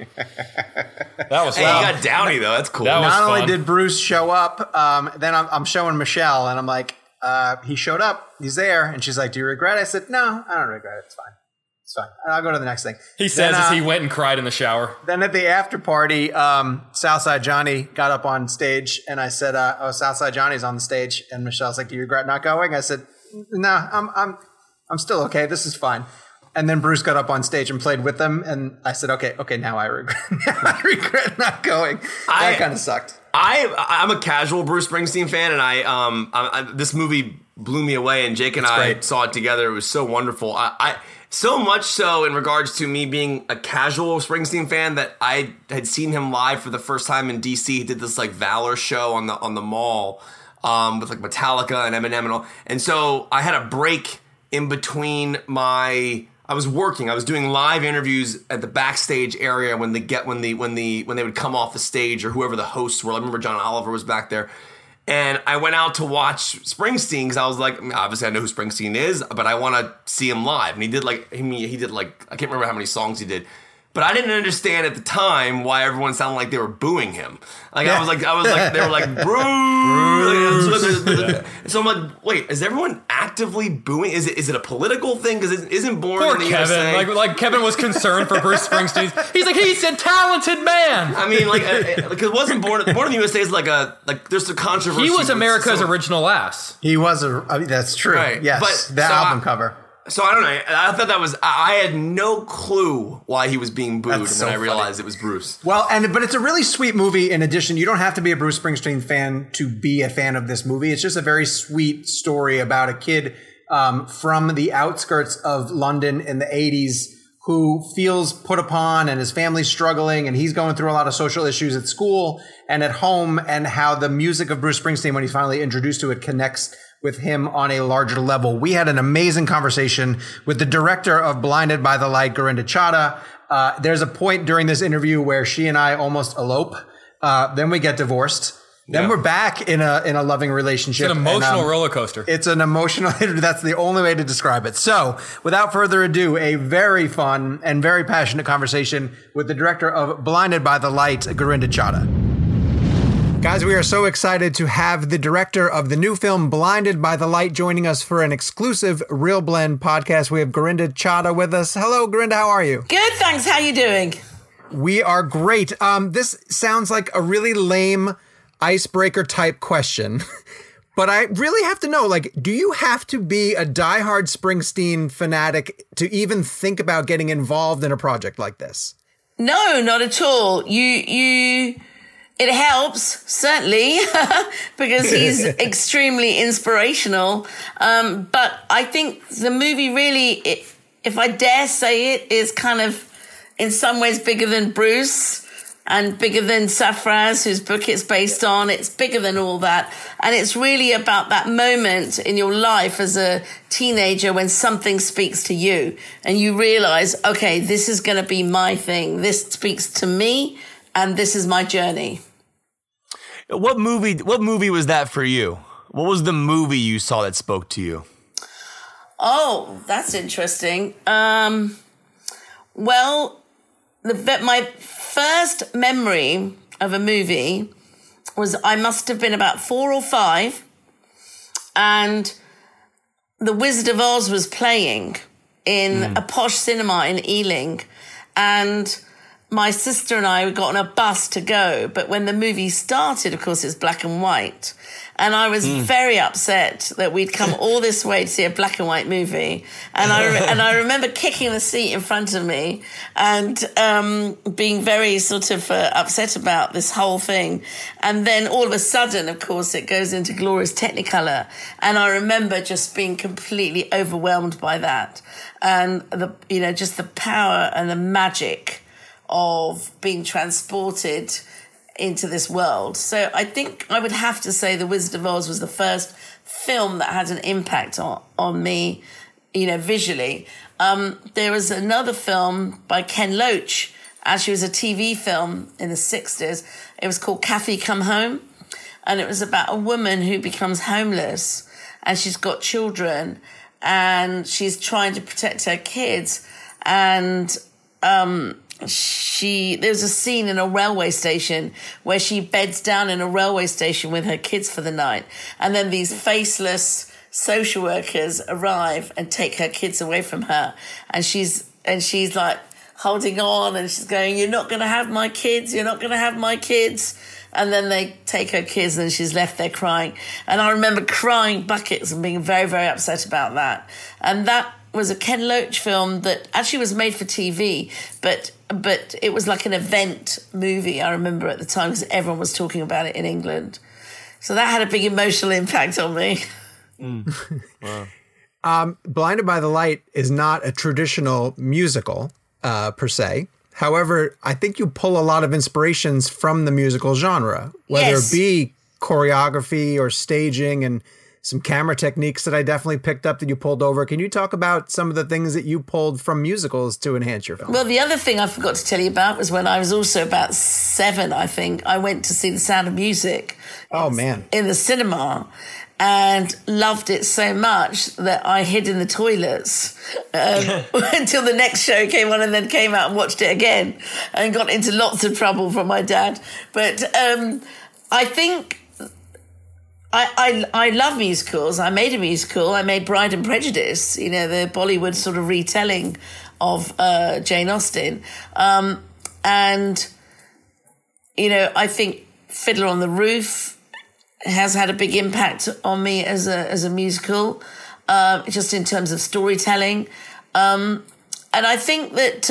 That was fun. Hey, you got Downey though. That's cool. Not only did Bruce show up, then I'm showing Michelle and I'm like, he showed up. He's there. And she's like, do you regret it? I said, no, I don't regret it. It's fine. It's fine. I'll go to the next thing. He says as he went and cried in the shower. Then at the after party, Southside Johnny got up on stage and I said, oh, Southside Johnny's on the stage. And Michelle's like, do you regret not going? I said, no, I'm still okay. This is fine. And then Bruce got up on stage and played with them, and I said, okay, now I regret not going. That kind of sucked. I'm a casual Bruce Springsteen fan, and I this movie blew me away. And Jake and I saw it together. It was so wonderful. I so much so in regards to me being a casual Springsteen fan that I had seen him live for the first time in DC. He did this like Valor show on the mall. With like Metallica and Eminem and all. And so I had a break in between I was doing live interviews at the backstage area when they would come off the stage or whoever the hosts were. I remember John Oliver was back there. And I went out to watch Springsteen because I was like, obviously I know who Springsteen is, but I want to see him live. And he did I can't remember how many songs he did. But I didn't understand at the time why everyone sounded like they were booing him. Like I was like, they were like, Bruce. So I'm like, wait, is everyone actively booing? Is it a political thing? Because it isn't born in the USA. Like Kevin was concerned for Bruce Springsteen. He's like, he's a talented man. I mean, because it wasn't born in the USA is like there's a controversy. He was America's original ass. He was that's true. Right. Yes, but the album cover. So I don't know. I thought that was. I had no clue why he was being booed, and then I realized it was Bruce. Well, but it's a really sweet movie. In addition, you don't have to be a Bruce Springsteen fan to be a fan of this movie. It's just a very sweet story about a kid from the outskirts of London in the 80s who feels put upon, and his family's struggling, and he's going through a lot of social issues at school and at home, and how the music of Bruce Springsteen, when he's finally introduced to it, connects with him on a larger level. We had an amazing conversation with the director of Blinded by the Light, Gurinder Chadha. There's a point during this interview where she and I almost elope. Then we get divorced. Then we're back in a loving relationship. It's an emotional roller coaster. It's an emotional, that's the only way to describe it. So without further ado, a very fun and very passionate conversation with the director of Blinded by the Light, Gurinder Chadha. Guys, we are so excited to have the director of the new film Blinded by the Light joining us for an exclusive Real Blend podcast. We have Gurinder Chadha with us. Hello, Gurinder. How are you? Good, thanks. How are you doing? We are great. This sounds like a really lame icebreaker type question, but I really have to know, do you have to be a diehard Springsteen fanatic to even think about getting involved in a project like this? No, not at all. It helps, certainly, because he's extremely inspirational. But I think the movie really, if I dare say it, is kind of in some ways bigger than Bruce and bigger than Safraz, whose book it's based on. It's bigger than all that. And it's really about that moment in your life as a teenager when something speaks to you and you realize, okay, this is going to be my thing. This speaks to me. And this is my journey. What movie was that for you? What was the movie you saw that spoke to you? Oh, that's interesting. Well, my first memory of a movie was I must have been about 4 or 5, and The Wizard of Oz was playing in a posh cinema in Ealing, and my sister and I got on a bus to go, but when the movie started, of course, it's black and white. And I was very upset that we'd come all this way to see a black and white movie. And I remember kicking the seat in front of me and being very sort of upset about this whole thing. And then all of a sudden, of course, it goes into glorious Technicolor. And I remember just being completely overwhelmed by that. And just the power and the magic of being transported into this world. So I think I would have to say The Wizard of Oz was the first film that had an impact on me, visually. There was another film by Ken Loach. Actually, it was a TV film in the 60s. It was called Kathy Come Home. And it was about a woman who becomes homeless and she's got children and she's trying to protect her kids. And there's a scene in a railway station where she beds down in a railway station with her kids for the night. And then these faceless social workers arrive and take her kids away from her. And she's like holding on and she's going, "You're not going to have my kids. You're not going to have my kids." And then they take her kids and she's left there crying. And I remember crying buckets and being very, very upset about that. And that was a Ken Loach film that actually was made for TV, but it was like an event movie, I remember at the time, because everyone was talking about it in England. So that had a big emotional impact on me. Wow. Blinded by the Light is not a traditional musical per se. However, I think you pull a lot of inspirations from the musical genre, whether it be choreography or staging and some camera techniques that I definitely picked up that you pulled over. Can you talk about some of the things that you pulled from musicals to enhance your film? Well, the other thing I forgot to tell you about was when I was also about 7, I think, I went to see The Sound of Music. Oh, man. In the cinema. And loved it so much that I hid in the toilets until the next show came on, and then came out and watched it again and got into lots of trouble from my dad. But I think I love musicals. I made a musical. I made Bride and Prejudice, the Bollywood sort of retelling of Jane Austen. And I think Fiddler on the Roof has had a big impact on me as a musical, just in terms of storytelling. And I think that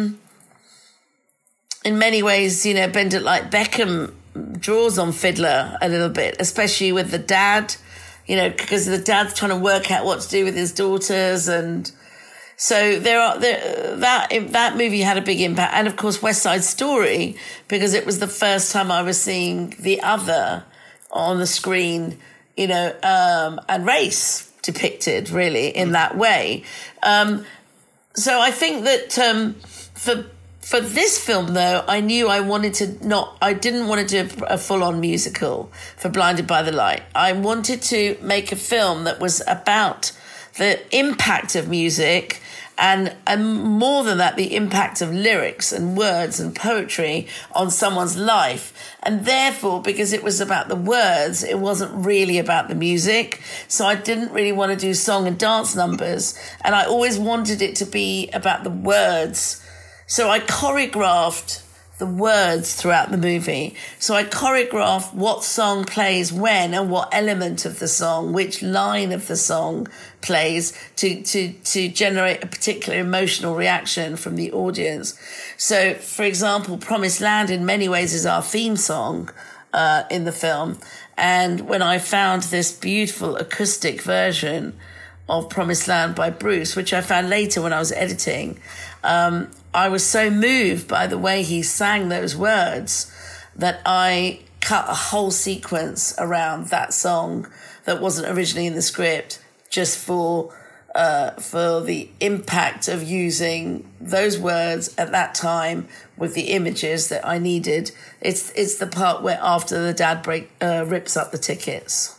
in many ways, Bend It Like Beckham draws on Fiddler a little bit, especially with the dad, because the dad's trying to work out what to do with his daughters. And so that movie had a big impact. And of course, West Side Story, because it was the first time I was seeing the other on the screen, and race depicted really in that way. So I think that for this film, though, I knew I didn't want to do a full-on musical for Blinded by the Light. I wanted to make a film that was about the impact of music and more than that, the impact of lyrics and words and poetry on someone's life. And therefore, because it was about the words, it wasn't really about the music. So I didn't really want to do song and dance numbers. And I always wanted it to be about the words. So I choreographed the words throughout the movie. So I choreographed what song plays when and what element of the song, which line of the song plays to generate a particular emotional reaction from the audience. So, for example, Promised Land in many ways is our theme song in the film. And when I found this beautiful acoustic version of Promised Land by Bruce, which I found later when I was editing, I was so moved by the way he sang those words that I cut a whole sequence around that song that wasn't originally in the script, just for the impact of using those words at that time with the images that I needed. It's the part where after the dad rips up the tickets.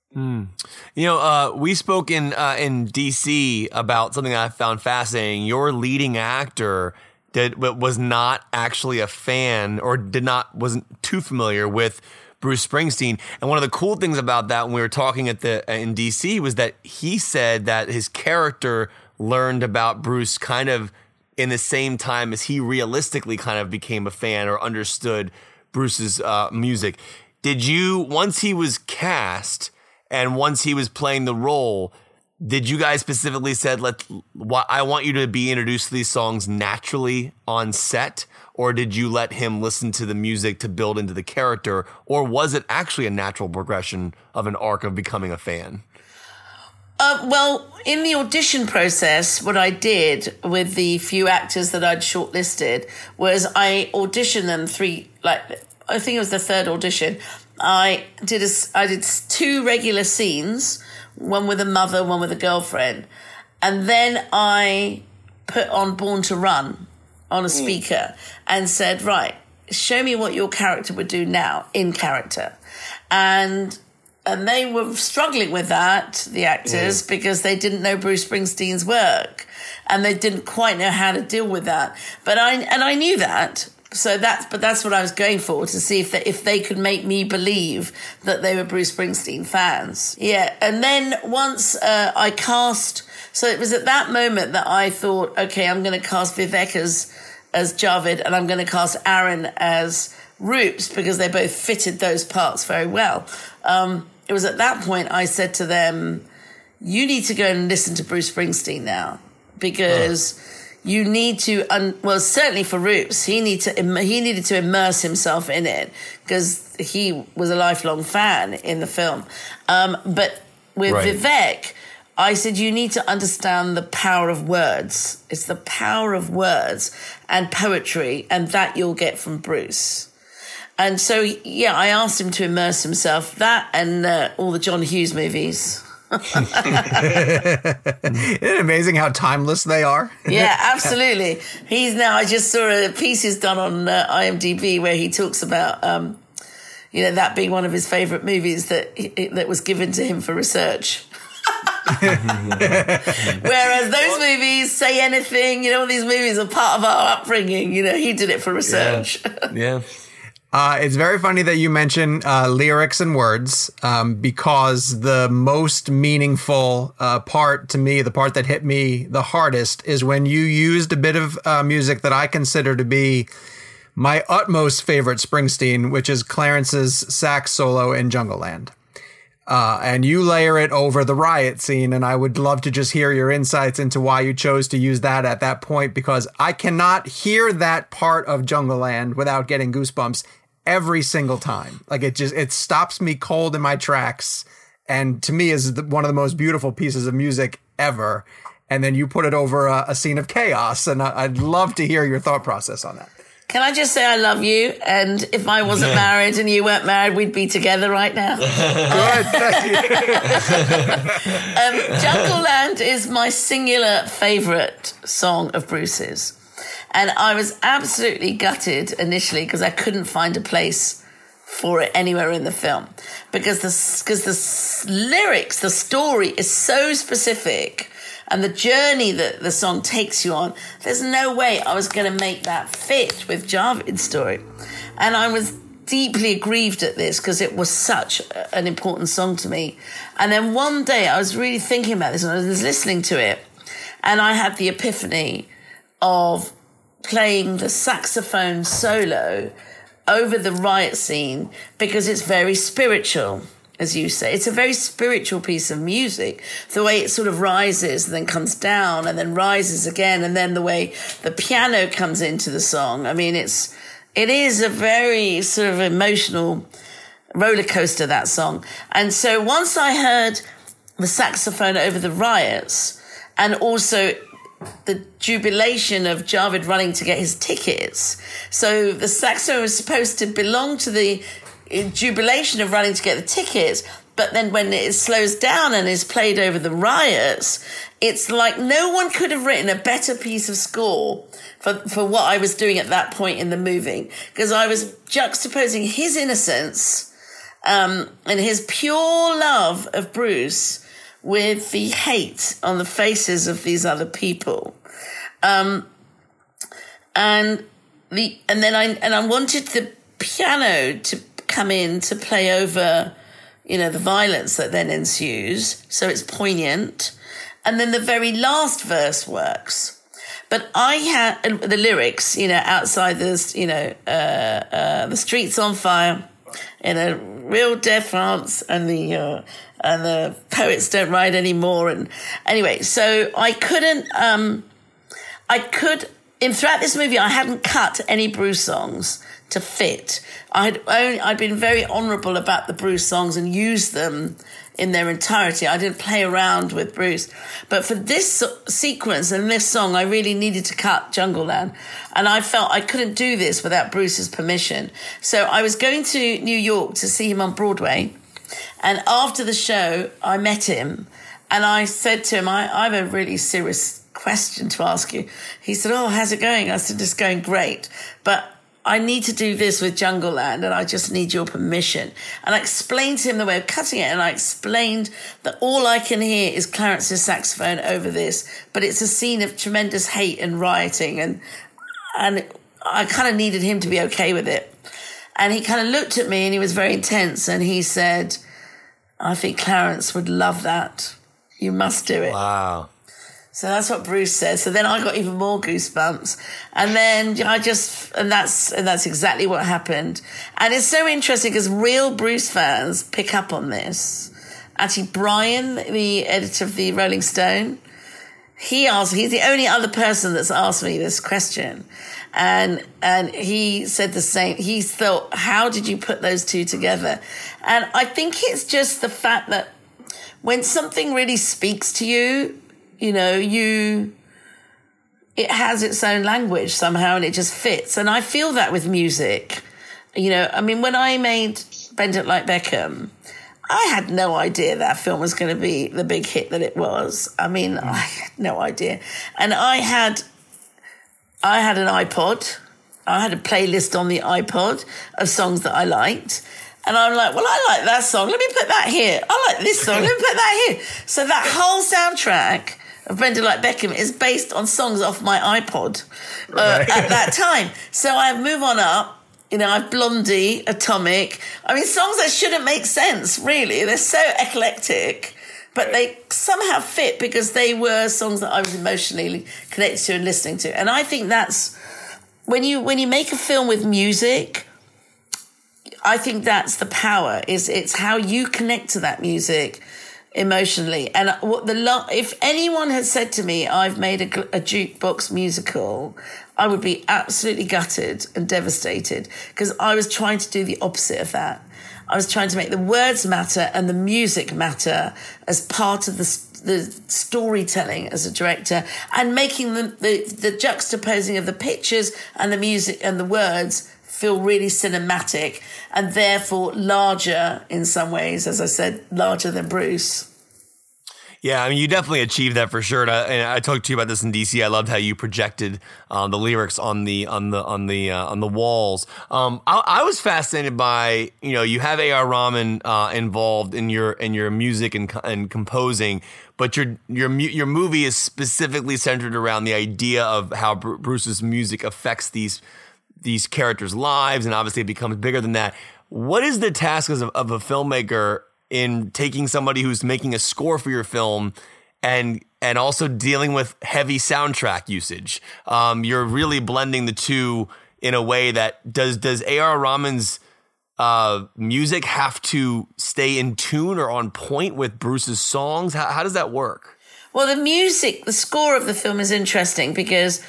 We spoke in DC about something I found fascinating. Your leading actor was not actually a fan or wasn't too familiar with Bruce Springsteen. And one of the cool things about that when we were talking in DC was that he said that his character learned about Bruce kind of in the same time as he realistically kind of became a fan or understood Bruce's music. did you, once he was cast and once he was playing the role, did you guys specifically said, I want you to be introduced to these songs naturally on set? Or did you let him listen to the music to build into the character? Or was it actually a natural progression of an arc of becoming a fan? Well, in the audition process, what I did with the few actors that I'd shortlisted was I auditioned them I think it was the third audition. I did 2 regular scenes, one with a mother, one with a girlfriend. And then I put on Born to Run on a speaker and said, right, show me what your character would do now in character. And they were struggling with that, the actors, because they didn't know Bruce Springsteen's work and they didn't quite know how to deal with that. But I knew that. So that's what I was going for, to see if they could make me believe that they were Bruce Springsteen fans. Yeah. And then once I cast, so it was at that moment that I thought, okay, I'm going to cast Vivek as Javid and I'm going to cast Aaron as Roops, because they both fitted those parts very well. It was at that point I said to them, you need to go and listen to Bruce Springsteen now, because you need to, well, certainly for Roops, he needed to immerse himself in it, because he was a lifelong fan in the film. But with Vivek, I said, you need to understand the power of words. It's the power of words and poetry, and that you'll get from Bruce. And so, yeah, I asked him to immerse himself, that and all the John Hughes movies. Isn't it amazing how timeless they are? Yeah, absolutely. I just saw a piece he's done on IMDb where he talks about, that being one of his favourite movies that was given to him for research. Whereas those movies, Say Anything, all these movies are part of our upbringing. He did it for research. Yeah. It's very funny that you mention lyrics and words, because the most meaningful part to me, the part that hit me the hardest, is when you used a bit of music that I consider to be my utmost favorite Springsteen, which is Clarence's sax solo in Jungleland. And you layer it over the riot scene, and I would love to just hear your insights into why you chose to use that at that point, because I cannot hear that part of Jungleland without getting goosebumps every single time. Like it stops me cold in my tracks, and to me is one of the most beautiful pieces of music ever. And then you put it over a scene of chaos, and I'd love to hear your thought process on that. Can I just say I love you? And if I wasn't married and you weren't married, we'd be together right now. Good. Jungleland is my singular favourite song of Bruce's. And I was absolutely gutted initially because I couldn't find a place for it anywhere in the film. Because the lyrics, the story is so specific, and the journey that the song takes you on, there's no way I was going to make that fit with Javid's story. And I was deeply aggrieved at this because it was such an important song to me. And then one day I was really thinking about this and I was listening to it, and I had the epiphany of playing the saxophone solo over the riot scene, because it's very spiritual. As you say, it's a very spiritual piece of music. The way it sort of rises and then comes down and then rises again, and then the way the piano comes into the song. I mean, it is a very sort of emotional roller coaster, that song. And so once I heard the saxophone over the riots, and also the jubilation of Javid running to get his tickets. So the saxophone was supposed to belong to the jubilation of running to get the tickets, but then when it slows down and is played over the riots, it's like no one could have written a better piece of score for what I was doing at that point in the movie, because I was juxtaposing his innocence and his pure love of Bruce with the hate on the faces of these other people. And I wanted the piano to come in to play over, the violence that then ensues. So it's poignant. And then the very last verse works. But I had the lyrics, outside this, the streets on fire. in a real dead France, and the poets don't write anymore. And anyway, so I couldn't. Throughout this movie, I hadn't cut any Bruce songs to fit. I'd been very honourable about the Bruce songs and used them in their entirety. I didn't play around with Bruce. But for this sequence and this song, I really needed to cut Jungleland. And I felt I couldn't do this without Bruce's permission. So I was going to New York to see him on Broadway. And after the show, I met him. And I said to him, I have a really serious question to ask you. He said, "Oh, how's it going?" I said, "It's going great. But I need to do this with Jungleland, and I just need your permission." And I explained to him the way of cutting it, and I explained that all I can hear is Clarence's saxophone over this, but it's a scene of tremendous hate and rioting, and I kind of needed him to be okay with it. And he kind of looked at me, and he was very intense, and he said, "I think Clarence would love that. You must do it." Wow. So that's what Bruce said. So then I got even more goosebumps. And then that's exactly what happened. And it's so interesting because real Bruce fans pick up on this. Actually, Brian, the editor of the Rolling Stone, he's the only other person that's asked me this question. And he said the same. He thought, how did you put those two together? And I think it's just the fact that when something really speaks to you, it has its own language somehow and it just fits. And I feel that with music. When I made Bend It Like Beckham, I had no idea that film was going to be the big hit that it was. I had no idea. And I had an iPod. I had a playlist on the iPod of songs that I liked. And I'm like, well, I like that song. Let me put that here. I like this song. Let me put that here. So that whole soundtrack of Bend It Like Beckham is based on songs off my iPod at that time. So I have Move On Up, I have Blondie, Atomic. Songs that shouldn't make sense, really. They're so eclectic, but they somehow fit because they were songs that I was emotionally connected to and listening to. And I think that's, when you make a film with music, I think that's the power, it's how you connect to that music emotionally. And if anyone had said to me, I've made a jukebox musical, I would be absolutely gutted and devastated because I was trying to do the opposite of that. I was trying to make the words matter and the music matter as part of the storytelling as a director, and making the juxtaposing of the pictures and the music and the words feel really cinematic and therefore larger in some ways, as I said, larger than Bruce. Yeah, you definitely achieved that for sure. And I talked to you about this in DC. I loved how you projected the lyrics on the walls. I was fascinated by, you have A.R. Rahman involved in your music and composing, but your movie is specifically centered around the idea of how Bruce's music affects these characters' lives, and obviously it becomes bigger than that. What is the task of a filmmaker in taking somebody who's making a score for your film and also dealing with heavy soundtrack usage? You're really blending the two in a way that does A.R. Rahman's music have to stay in tune or on point with Bruce's songs? How does that work? Well, the score of the film is interesting because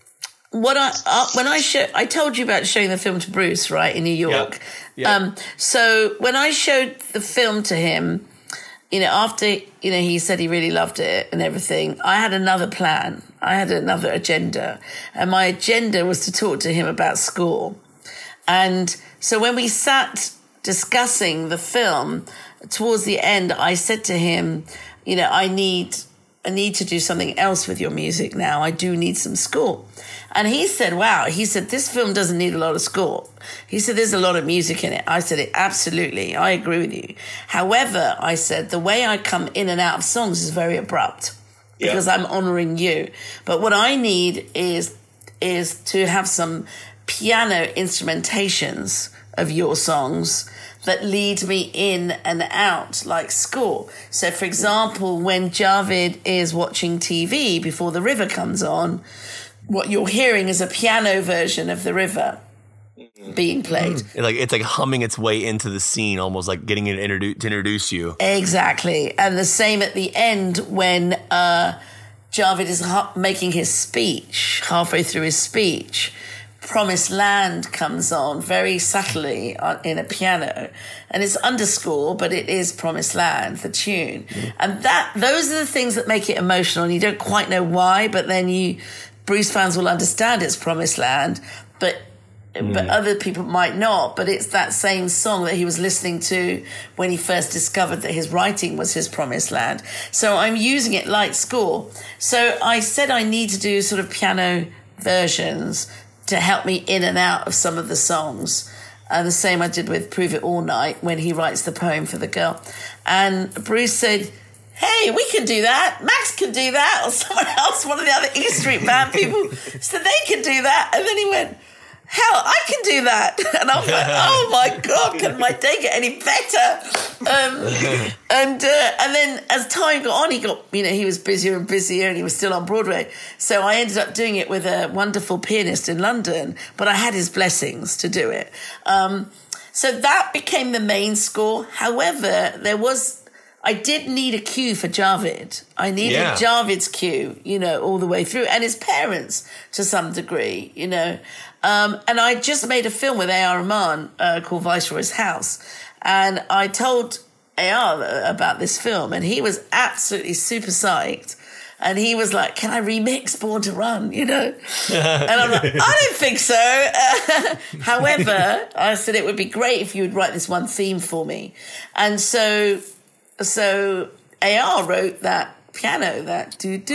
I told you about showing the film to Bruce, right, in New York. Yeah. So when I showed the film to him, after, he said he really loved it and everything, I had another plan. I had another agenda. And my agenda was to talk to him about score. And so when we sat discussing the film, towards the end, I said to him, I need to do something else with your music now. I do need some score. And he said, wow. He said, this film doesn't need a lot of score. He said, there's a lot of music in it. I said, absolutely. I agree with you. However, I said, the way I come in and out of songs is very abrupt because I'm honoring you. But what I need is to have some piano instrumentations of your songs that lead me in and out like score. So, for example, when Javid is watching TV before the river comes on, what you're hearing is a piano version of the river. being played. It's like humming its way into the scene, almost like getting it to introduce you. Exactly. And the same at the end when Javid is making his speech, halfway through his speech, Promised Land comes on very subtly in a piano, and it's underscore, but it is Promised Land, the tune. And those are the things that make it emotional, and you don't quite know why, but then Bruce fans will understand it's Promised Land, but other people might not. But it's that same song that he was listening to when he first discovered that his writing was his Promised Land. So I'm using it like score. So I said I need to do sort of piano versions to help me in and out of some of the songs. And the same I did with Prove It All Night when he writes the poem for the girl. And Bruce said, hey, we can do that. Max can do that. Or someone else, one of the other E Street Band people said they can do that. And then he went, hell, I can do that. And I was like, oh my God, can my day get any better? And then as time got on, he was busier and busier, and he was still on Broadway. So I ended up doing it with a wonderful pianist in London, but I had his blessings to do it. So that became the main score. However, I did need a cue for Javid. I needed Javid's cue, all the way through, and his parents to some degree, And I just made a film with A.R. Rahman called Viceroy's House. And I told A.R. about this film, and he was absolutely super psyched. And he was like, can I remix Born to Run, And I'm like, I don't think so. However, I said it would be great if you would write this one theme for me. And so A.R. wrote that piano, that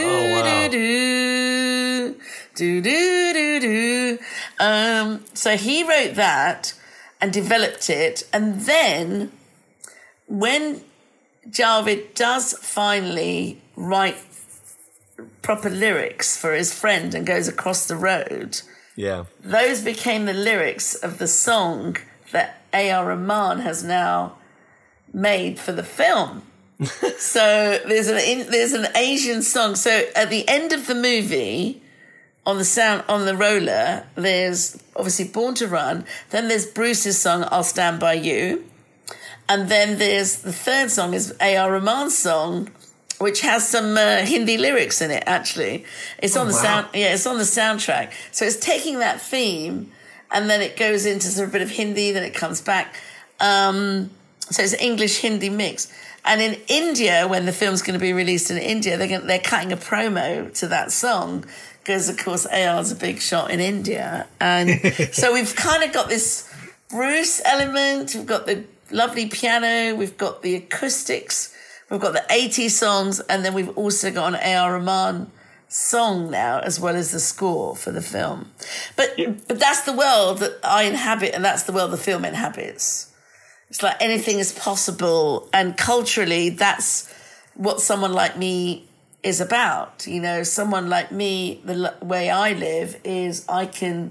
do-do-do-do, do-do-do-do. So he wrote that and developed it. And then when Javid does finally write proper lyrics for his friend and goes across the road, those became the lyrics of the song that A.R. Rahman has now made for the film. So there's an Asian song. So at the end of the movie, on the roller, there's obviously Born to Run. Then there's Bruce's song I'll Stand By You, and then there's the third song is A.R. Rahman's song, which has some Hindi lyrics in it. Actually, it's on the sound. Yeah, it's on the soundtrack. So it's taking that theme, and then it goes into sort of a bit of Hindi. Then it comes back. So it's an English-Hindi mix. And in India, when the film's going to be released in India, they're cutting a promo to that song because, of course, AR's a big shot in India. And so we've kind of got this Bruce element. We've got the lovely piano. We've got the acoustics. We've got the 80s songs. And then we've also got an A.R. Rahman song now, as well as the score for the film. But that's the world that I inhabit, and that's the world the film inhabits. It's like anything is possible, and culturally, that's what someone like me is about. Someone like me, the way I live is I can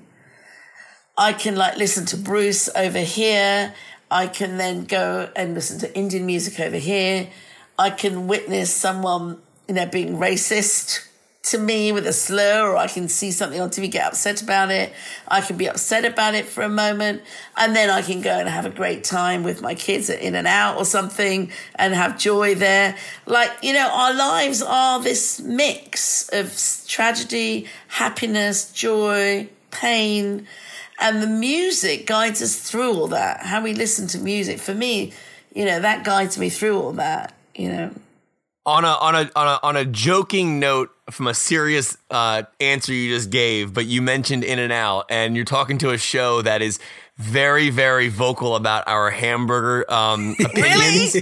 like listen to Bruce over here. I can then go and listen to Indian music over here. I can witness someone, being racist to me with a slur, or I can see something on TV, get upset about it. I can be upset about it for a moment, and then I can go and have a great time with my kids at In-N-Out or something and have joy there. Our lives are this mix of tragedy, happiness, joy, pain, and the music guides us through all that. How we listen to music, for me, that guides me through all that, On a joking note from a serious answer you just gave, but you mentioned In-N-Out, and you're talking to a show that is very, very vocal about our hamburger opinions.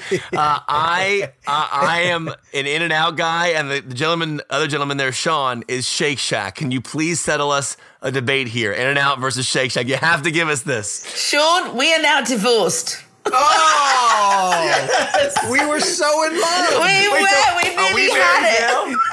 I am an In-N-Out guy, and the other gentleman there, Sean, is Shake Shack. Can you please settle us a debate here? In-N-Out versus Shake Shack. You have to give us this. Sean, we are now divorced. Oh, yes. We were so in love. We nearly had it.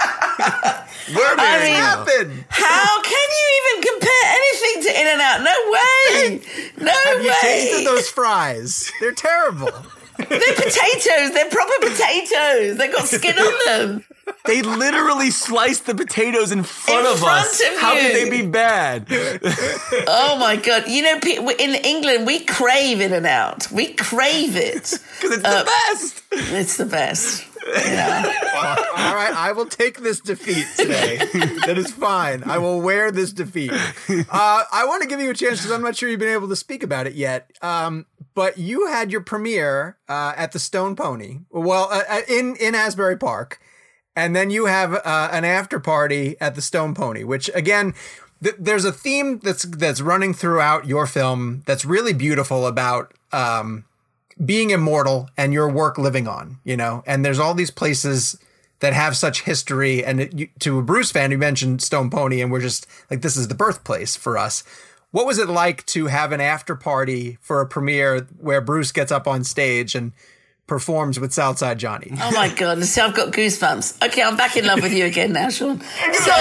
We're married now. Happened? How can you even compare anything to In-N-Out? No way. No Have way. you tasted those fries? They're terrible. They're potatoes. They're proper potatoes. They've got skin on them. They literally sliced the potatoes in front of us. How could they be bad? Oh my God. You know, in England, we crave In-N-Out. We crave it. Because it's the best. It's the best. Yeah. All right, I will take this defeat today. That is fine. I will wear this defeat. I want to give you a chance because I'm not sure you've been able to speak about it yet. But you had your premiere at the Stone Pony, in Asbury Park, and then you have an after party at the Stone Pony, which again, there's a theme that's running throughout your film that's really beautiful about being immortal and your work living on, you know, and there's all these places that have such history. And to a Bruce fan, you mentioned Stone Pony, and we're just like, this is the birthplace for us. What was it like to have an after party for a premiere where Bruce gets up on stage and performs with Southside Johnny? Oh my God. See, I've got goosebumps. Okay, I'm back in love with you again now, Sean. So,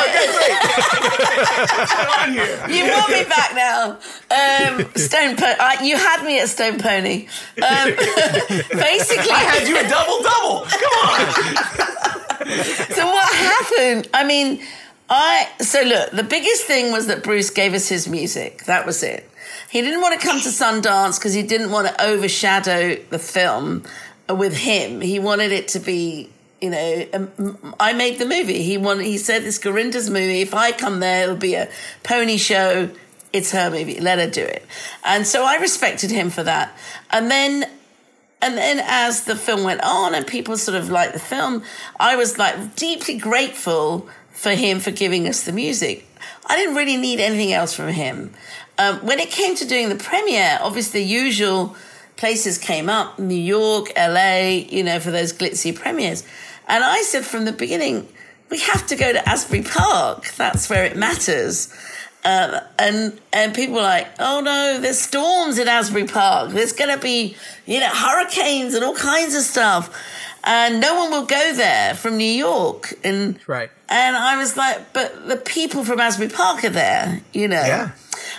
you want me back now. Stone Pony. You had me at Stone Pony. Basically, I had you a double-double. Come on. So what happened? I mean, so look, the biggest thing was that Bruce gave us his music. That was it. He didn't want to come to Sundance because he didn't want to overshadow the film with him. He wanted it to be, you know, I made the movie. He said, this Gorinda's movie. If I come there, it'll be a pony show. It's her movie. Let her do it. And so I respected him for that. And then as the film went on and people sort of liked the film, I was like deeply grateful for him for giving us the music. I didn't really need anything else from him. When it came to doing the premiere, obviously the usual places came up, New York, LA, you know, for those glitzy premieres. And I said from the beginning, we have to go to Asbury Park. That's where it matters. And people were like, oh no, there's storms in Asbury Park. There's going to be, you know, hurricanes and all kinds of stuff. And no one will go there from New York. And right. And I was like, but the people from Asbury Park are there, you know. Yeah.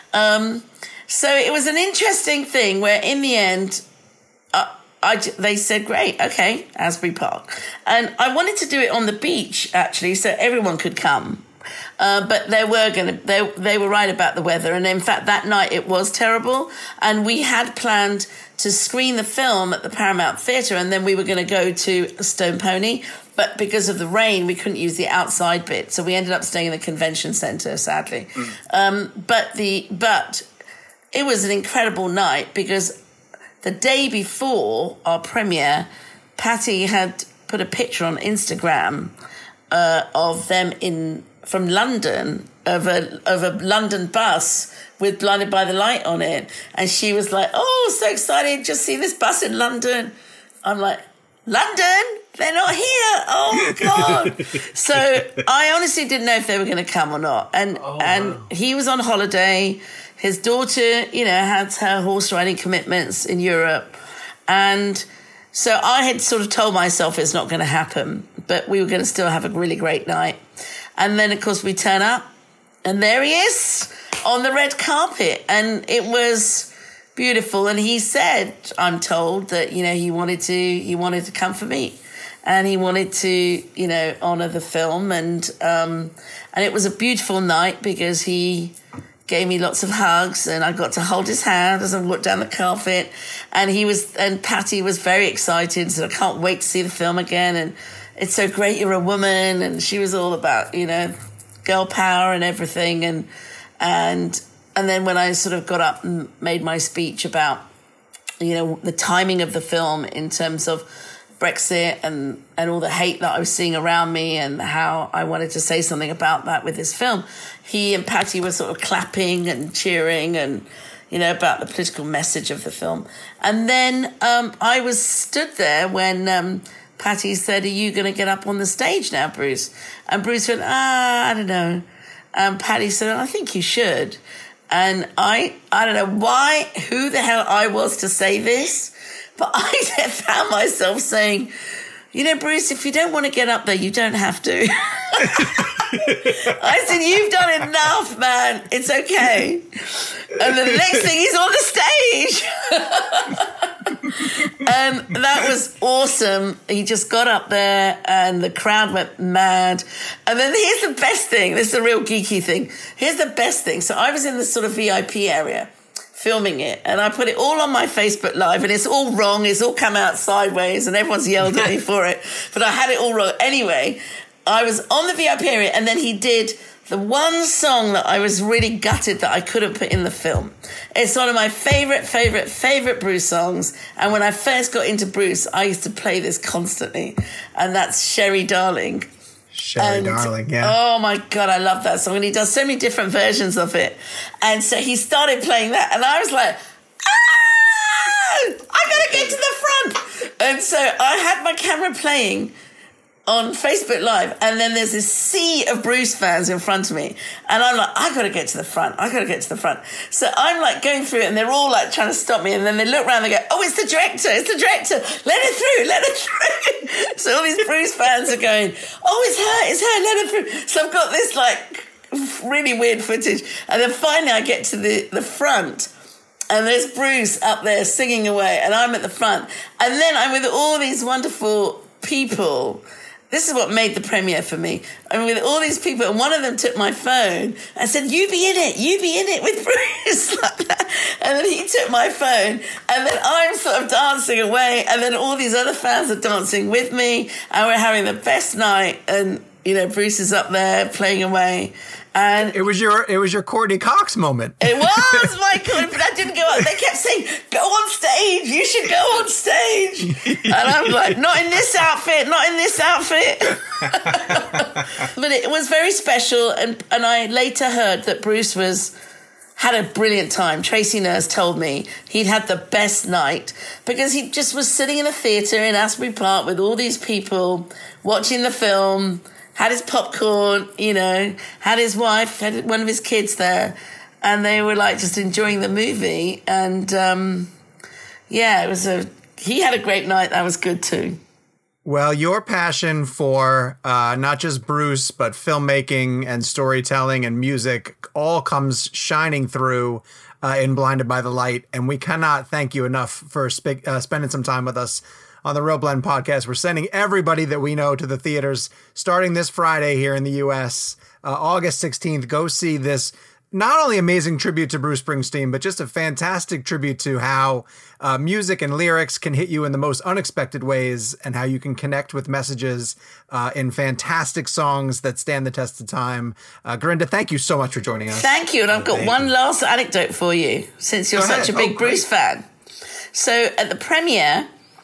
So it was an interesting thing where in the end, they said, great, okay, Asbury Park. And I wanted to do it on the beach, actually, so everyone could come. But they were right about the weather. And in fact, that night it was terrible. And we had planned to screen the film at the Paramount Theatre, and then we were going to go to Stone Pony. But because of the rain, we couldn't use the outside bit. So we ended up staying in the convention centre, sadly. But it was an incredible night because the day before our premiere, Patty had put a picture on Instagram of them from London, of a London bus with Blinded by the Light on it. And she was like, oh, so excited, just see this bus in London. I'm like, London? They're not here. Oh, God. So I honestly didn't know if they were going to come or not. And he was on holiday. His daughter, you know, had her horse riding commitments in Europe. And so I had sort of told myself it's not going to happen, but we were going to still have a really great night. And then, of course, we turn up and there he is on the red carpet. And it was beautiful. And he said, I'm told, that, you know, he wanted to come for me. And he wanted to, you know, honour the film. And it was a beautiful night because he gave me lots of hugs and I got to hold his hand as I walked down the carpet. And Patty was very excited, said, I can't wait to see the film again. And it's so great you're a woman. And she was all about, you know, girl power and everything. And then when I sort of got up and made my speech about, you know, the timing of the film in terms of Brexit and all the hate that I was seeing around me and how I wanted to say something about that with this film, he and Patty were sort of clapping and cheering and, you know, about the political message of the film. And then I was stood there when Patty said, are you going to get up on the stage now, Bruce? And Bruce went, I don't know. And Patty said, I think you should. And I don't know who the hell I was to say this, but I found myself saying, you know, Bruce, if you don't want to get up there, you don't have to. I said, you've done enough, man. It's okay. And then the next thing, he's on the stage. And that was awesome. He just got up there and the crowd went mad. And then here's the best thing. This is a real geeky thing. Here's the best thing. So I was in this sort of VIP area filming it, and I put it all on my Facebook Live, and it's all wrong. It's all come out sideways, and everyone's yelled at me for it. But I had it all wrong. Anyway, I was on the VIP area, and then he did the one song that I was really gutted that I couldn't put in the film. It's one of my favorite Bruce songs. And when I first got into Bruce, I used to play this constantly. And that's Sherry Darling. Sherry Darling, yeah. Oh my God, I love that song. And he does so many different versions of it. And so he started playing that. And I was like, I gotta get to the front. And so I had my camera playing on Facebook Live, and then there's this sea of Bruce fans in front of me, and I'm like, I gotta get to the front. So I'm like going through it, and they're all like trying to stop me, and then they look around and they go, oh, it's the director, let her through. So all these Bruce fans are going, oh, it's her, let her through. So I've got this like really weird footage, and then finally I get to the front, and there's Bruce up there singing away, and I'm at the front, and then I'm with all these wonderful people. This is what made the premiere for me. I'm with all these people, and one of them took my phone and said, you be in it with Bruce. Like that. And then he took my phone, and then I'm sort of dancing away, and then all these other fans are dancing with me, and we're having the best night, and, you know, Bruce is up there playing away. And it was your Courtney Cox moment. It was my Courtney, but I didn't go on. They kept saying, go on stage. You should go on stage. And I'm like, not in this outfit. But it was very special. And I later heard that Bruce had a brilliant time. Tracy Nurse told me he'd had the best night because he just was sitting in a theatre in Asbury Park with all these people watching the film, had his popcorn, you know, had his wife, had one of his kids there, and they were like just enjoying the movie. And he had a great night. That was good too. Well, your passion for not just Bruce, but filmmaking and storytelling and music all comes shining through in Blinded by the Light. And we cannot thank you enough for spending some time with us on the Real Blend podcast. We're sending everybody that we know to the theaters starting this Friday here in the U.S., August 16th. Go see this not only amazing tribute to Bruce Springsteen, but just a fantastic tribute to how music and lyrics can hit you in the most unexpected ways and how you can connect with messages in fantastic songs that stand the test of time. Gurinder, thank you so much for joining us. Thank you. And I've got one last anecdote for you, since you're such a big Bruce fan. So at the premiere,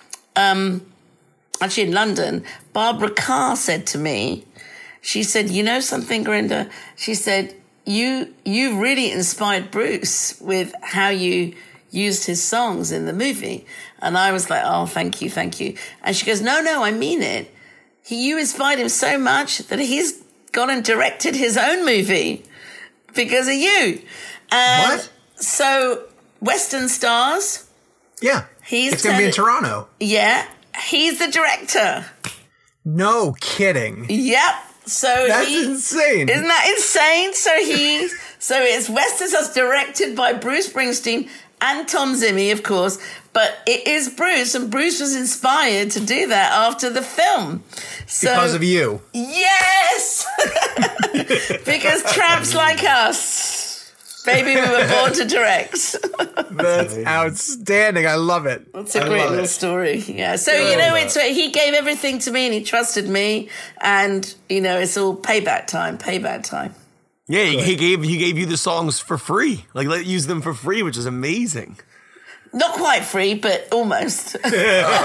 actually in London, Barbara Carr said to me, she said, you know something, Gurinder? She said, you really inspired Bruce with how you used his songs in the movie. And I was like, oh, thank you. And she goes, no, I mean it. You inspired him so much that he's gone and directed his own movie because of you. What? So, Western Stars. Yeah. It's going to be in Toronto. Yeah. He's the director. No kidding. Yep. So that's insane. Isn't that insane? So it's Western Stars directed by Bruce Springsteen and Tom Zimmy, of course, but it is Bruce, and Bruce was inspired to do that after the film. So, because of you. Yes! Because tramps like us. Baby, we were born to direct. That's outstanding. I love it. That's a great little story. Yeah. So, he gave everything to me and he trusted me. And, it's all payback time. Yeah, he gave you the songs for free. Like, let you use them for free, which is amazing. Not quite free, but almost. Close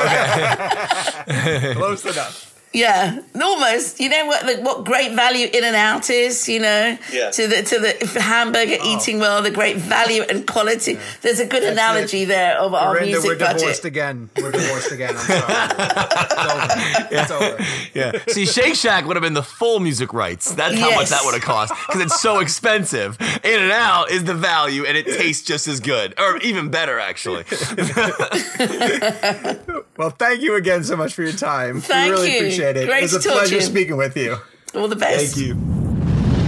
enough. Yeah, almost. You know what great value In and Out is, to the hamburger eating well, the great value and quality. Yeah. There's a good analogy there of our music budget. We're divorced again. I'm sorry. It's over. Yeah. See, Shake Shack would have been the full music rights. That's how much that would have cost because it's so expensive. In and Out is the value and it tastes just as good or even better, actually. Well, thank you again so much for your time. Thank you. Appreciate it. Great it was a pleasure speaking with you. All the best. Thank you.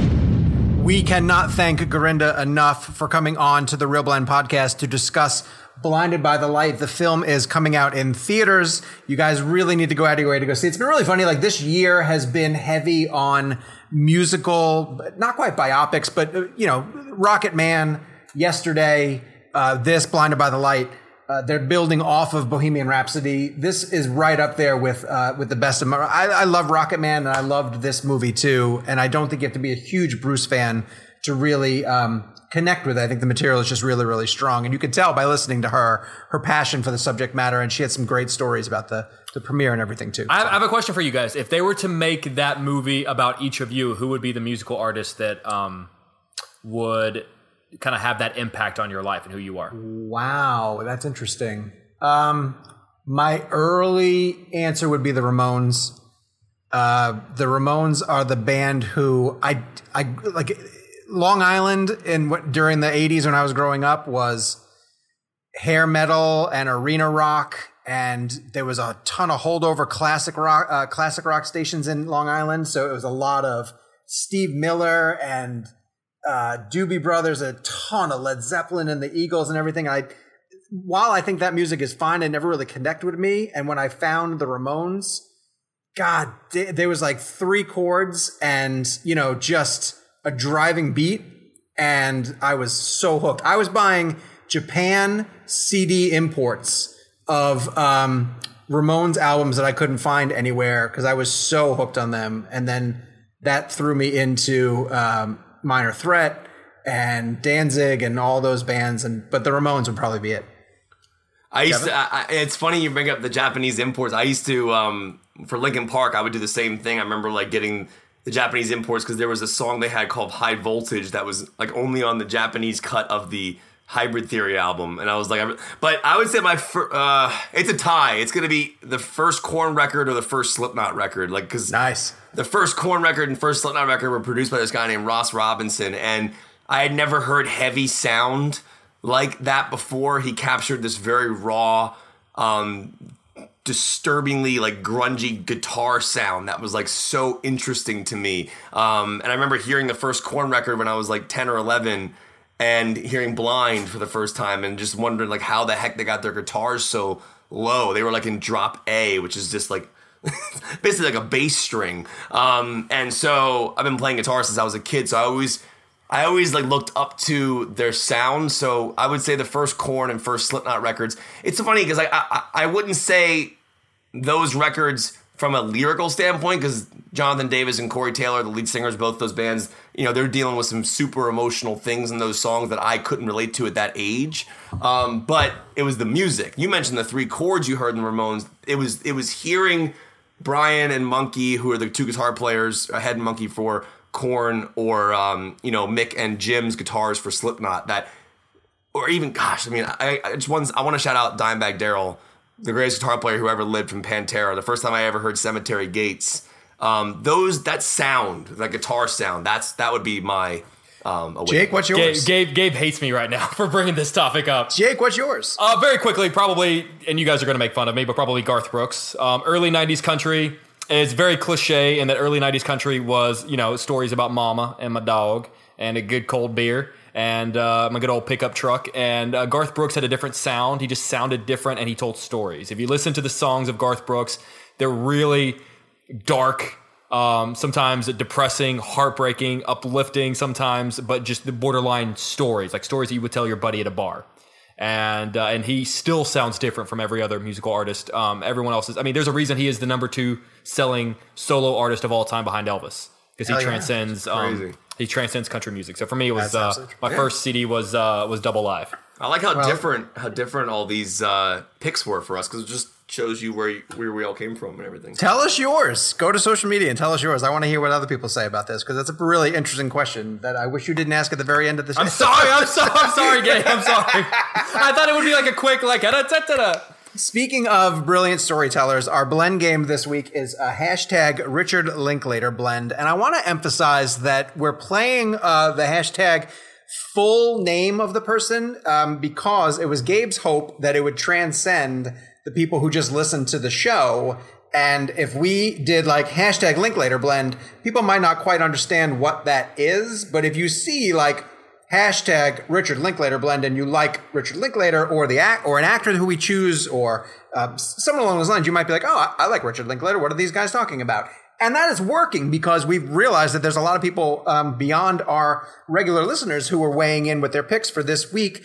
We cannot thank Gurinder enough for coming on to the Real Blend podcast to discuss Blinded by the Light. The film is coming out in theaters. You guys really need to go out of your way to go see it. It's been really funny. Like, this year has been heavy on musical, not quite biopics, but, Rocket Man, Yesterday, this, Blinded by the Light. They're building off of Bohemian Rhapsody. This is right up there with the best of them. I love Rocket Man, and I loved this movie too. And I don't think you have to be a huge Bruce fan to really connect with it. I think the material is just really, really strong. And you could tell by listening to her passion for the subject matter. And she had some great stories about the premiere and everything too. I have a question for you guys. If they were to make that movie about each of you, who would be the musical artist that would kind of have that impact on your life and who you are? Wow, that's interesting. My early answer would be the Ramones. The Ramones are the band who I like. Long Island during the 80s when I was growing up was hair metal and arena rock, and there was a ton of holdover classic rock stations in Long Island. So it was a lot of Steve Miller and Doobie Brothers, a ton of Led Zeppelin and the Eagles and everything. While I think that music is fine, it never really connected with me. And when I found the Ramones, God, there was like 3 chords and, just a driving beat. And I was so hooked. I was buying Japan CD imports of Ramones albums that I couldn't find anywhere because I was so hooked on them. And then that threw me into Minor Threat and Danzig and all those bands, but the Ramones would probably be it. It's funny you bring up the Japanese imports. I used to for Linkin Park, I would do the same thing. I remember like getting the Japanese imports because there was a song they had called High Voltage that was like only on the Japanese cut of the Hybrid Theory album, and I was like, but I would say it's a tie. It's gonna be the first Korn record or the first Slipknot record, like because nice. The first Korn record and first Slipknot record were produced by this guy named Ross Robinson, and I had never heard heavy sound like that before. He captured this very raw, disturbingly like grungy guitar sound that was like so interesting to me. And I remember hearing the first Korn record when I was like 10 or 11 and hearing Blind for the first time and just wondering like how the heck they got their guitars so low. They were like in drop A, which is just like basically like a bass string. And so I've been playing guitar since I was a kid. So I always like looked up to their sound. So I would say the first Korn and first Slipknot records. It's so funny because I wouldn't say those records from a lyrical standpoint because Jonathan Davis and Corey Taylor, the lead singers, both those bands, they're dealing with some super emotional things in those songs that I couldn't relate to at that age. But it was the music. You mentioned the 3 chords you heard in the Ramones. It was hearing Brian and Monkey, who are the 2 guitar players, Head and Monkey for Korn, or Mick and Jim's guitars for Slipknot. I want to shout out Dimebag Darrell, the greatest guitar player who ever lived from Pantera. The first time I ever heard Cemetery Gates, that sound, that guitar sound, that would be my Jake, what's yours? Gabe hates me right now for bringing this topic up. Jake, what's yours? Very quickly, probably, and you guys are going to make fun of me, but probably Garth Brooks. Early 90s country. It's very cliche in that early 90s country was, stories about mama and my dog and a good cold beer and my good old pickup truck. And Garth Brooks had a different sound. He just sounded different and he told stories. If you listen to the songs of Garth Brooks, they're really dark, sometimes depressing, heartbreaking, uplifting sometimes, but just the borderline stories, like stories that you would tell your buddy at a bar. And he still sounds different from every other musical artist. Everyone else is. I mean, there's a reason he is the number 2 selling solo artist of all time behind Elvis because he transcends. He transcends country music. So for me, it was my first CD was Double Live. I like how different all these picks were for us because it just shows you where we all came from and everything. Tell us yours. Go to social media and tell us yours. I want to hear what other people say about this because that's a really interesting question that I wish you didn't ask at the very end of the show. I'm sorry, Gabe. I'm sorry. I thought it would be like a quick Speaking of brilliant storytellers, our blend game this week is a hashtag Richard Linklater blend. And I want to emphasize that we're playing the hashtag full name of the person because it was Gabe's hope that it would transcend the people who just listened to the show. And if we did like hashtag Linklater blend, people might not quite understand what that is. But if you see like hashtag Richard Linklater blend, and you like Richard Linklater or an actor who we choose, or someone along those lines, you might be like, oh, I like Richard Linklater. What are these guys talking about? And that is working because we've realized that there's a lot of people beyond our regular listeners who are weighing in with their picks for this week.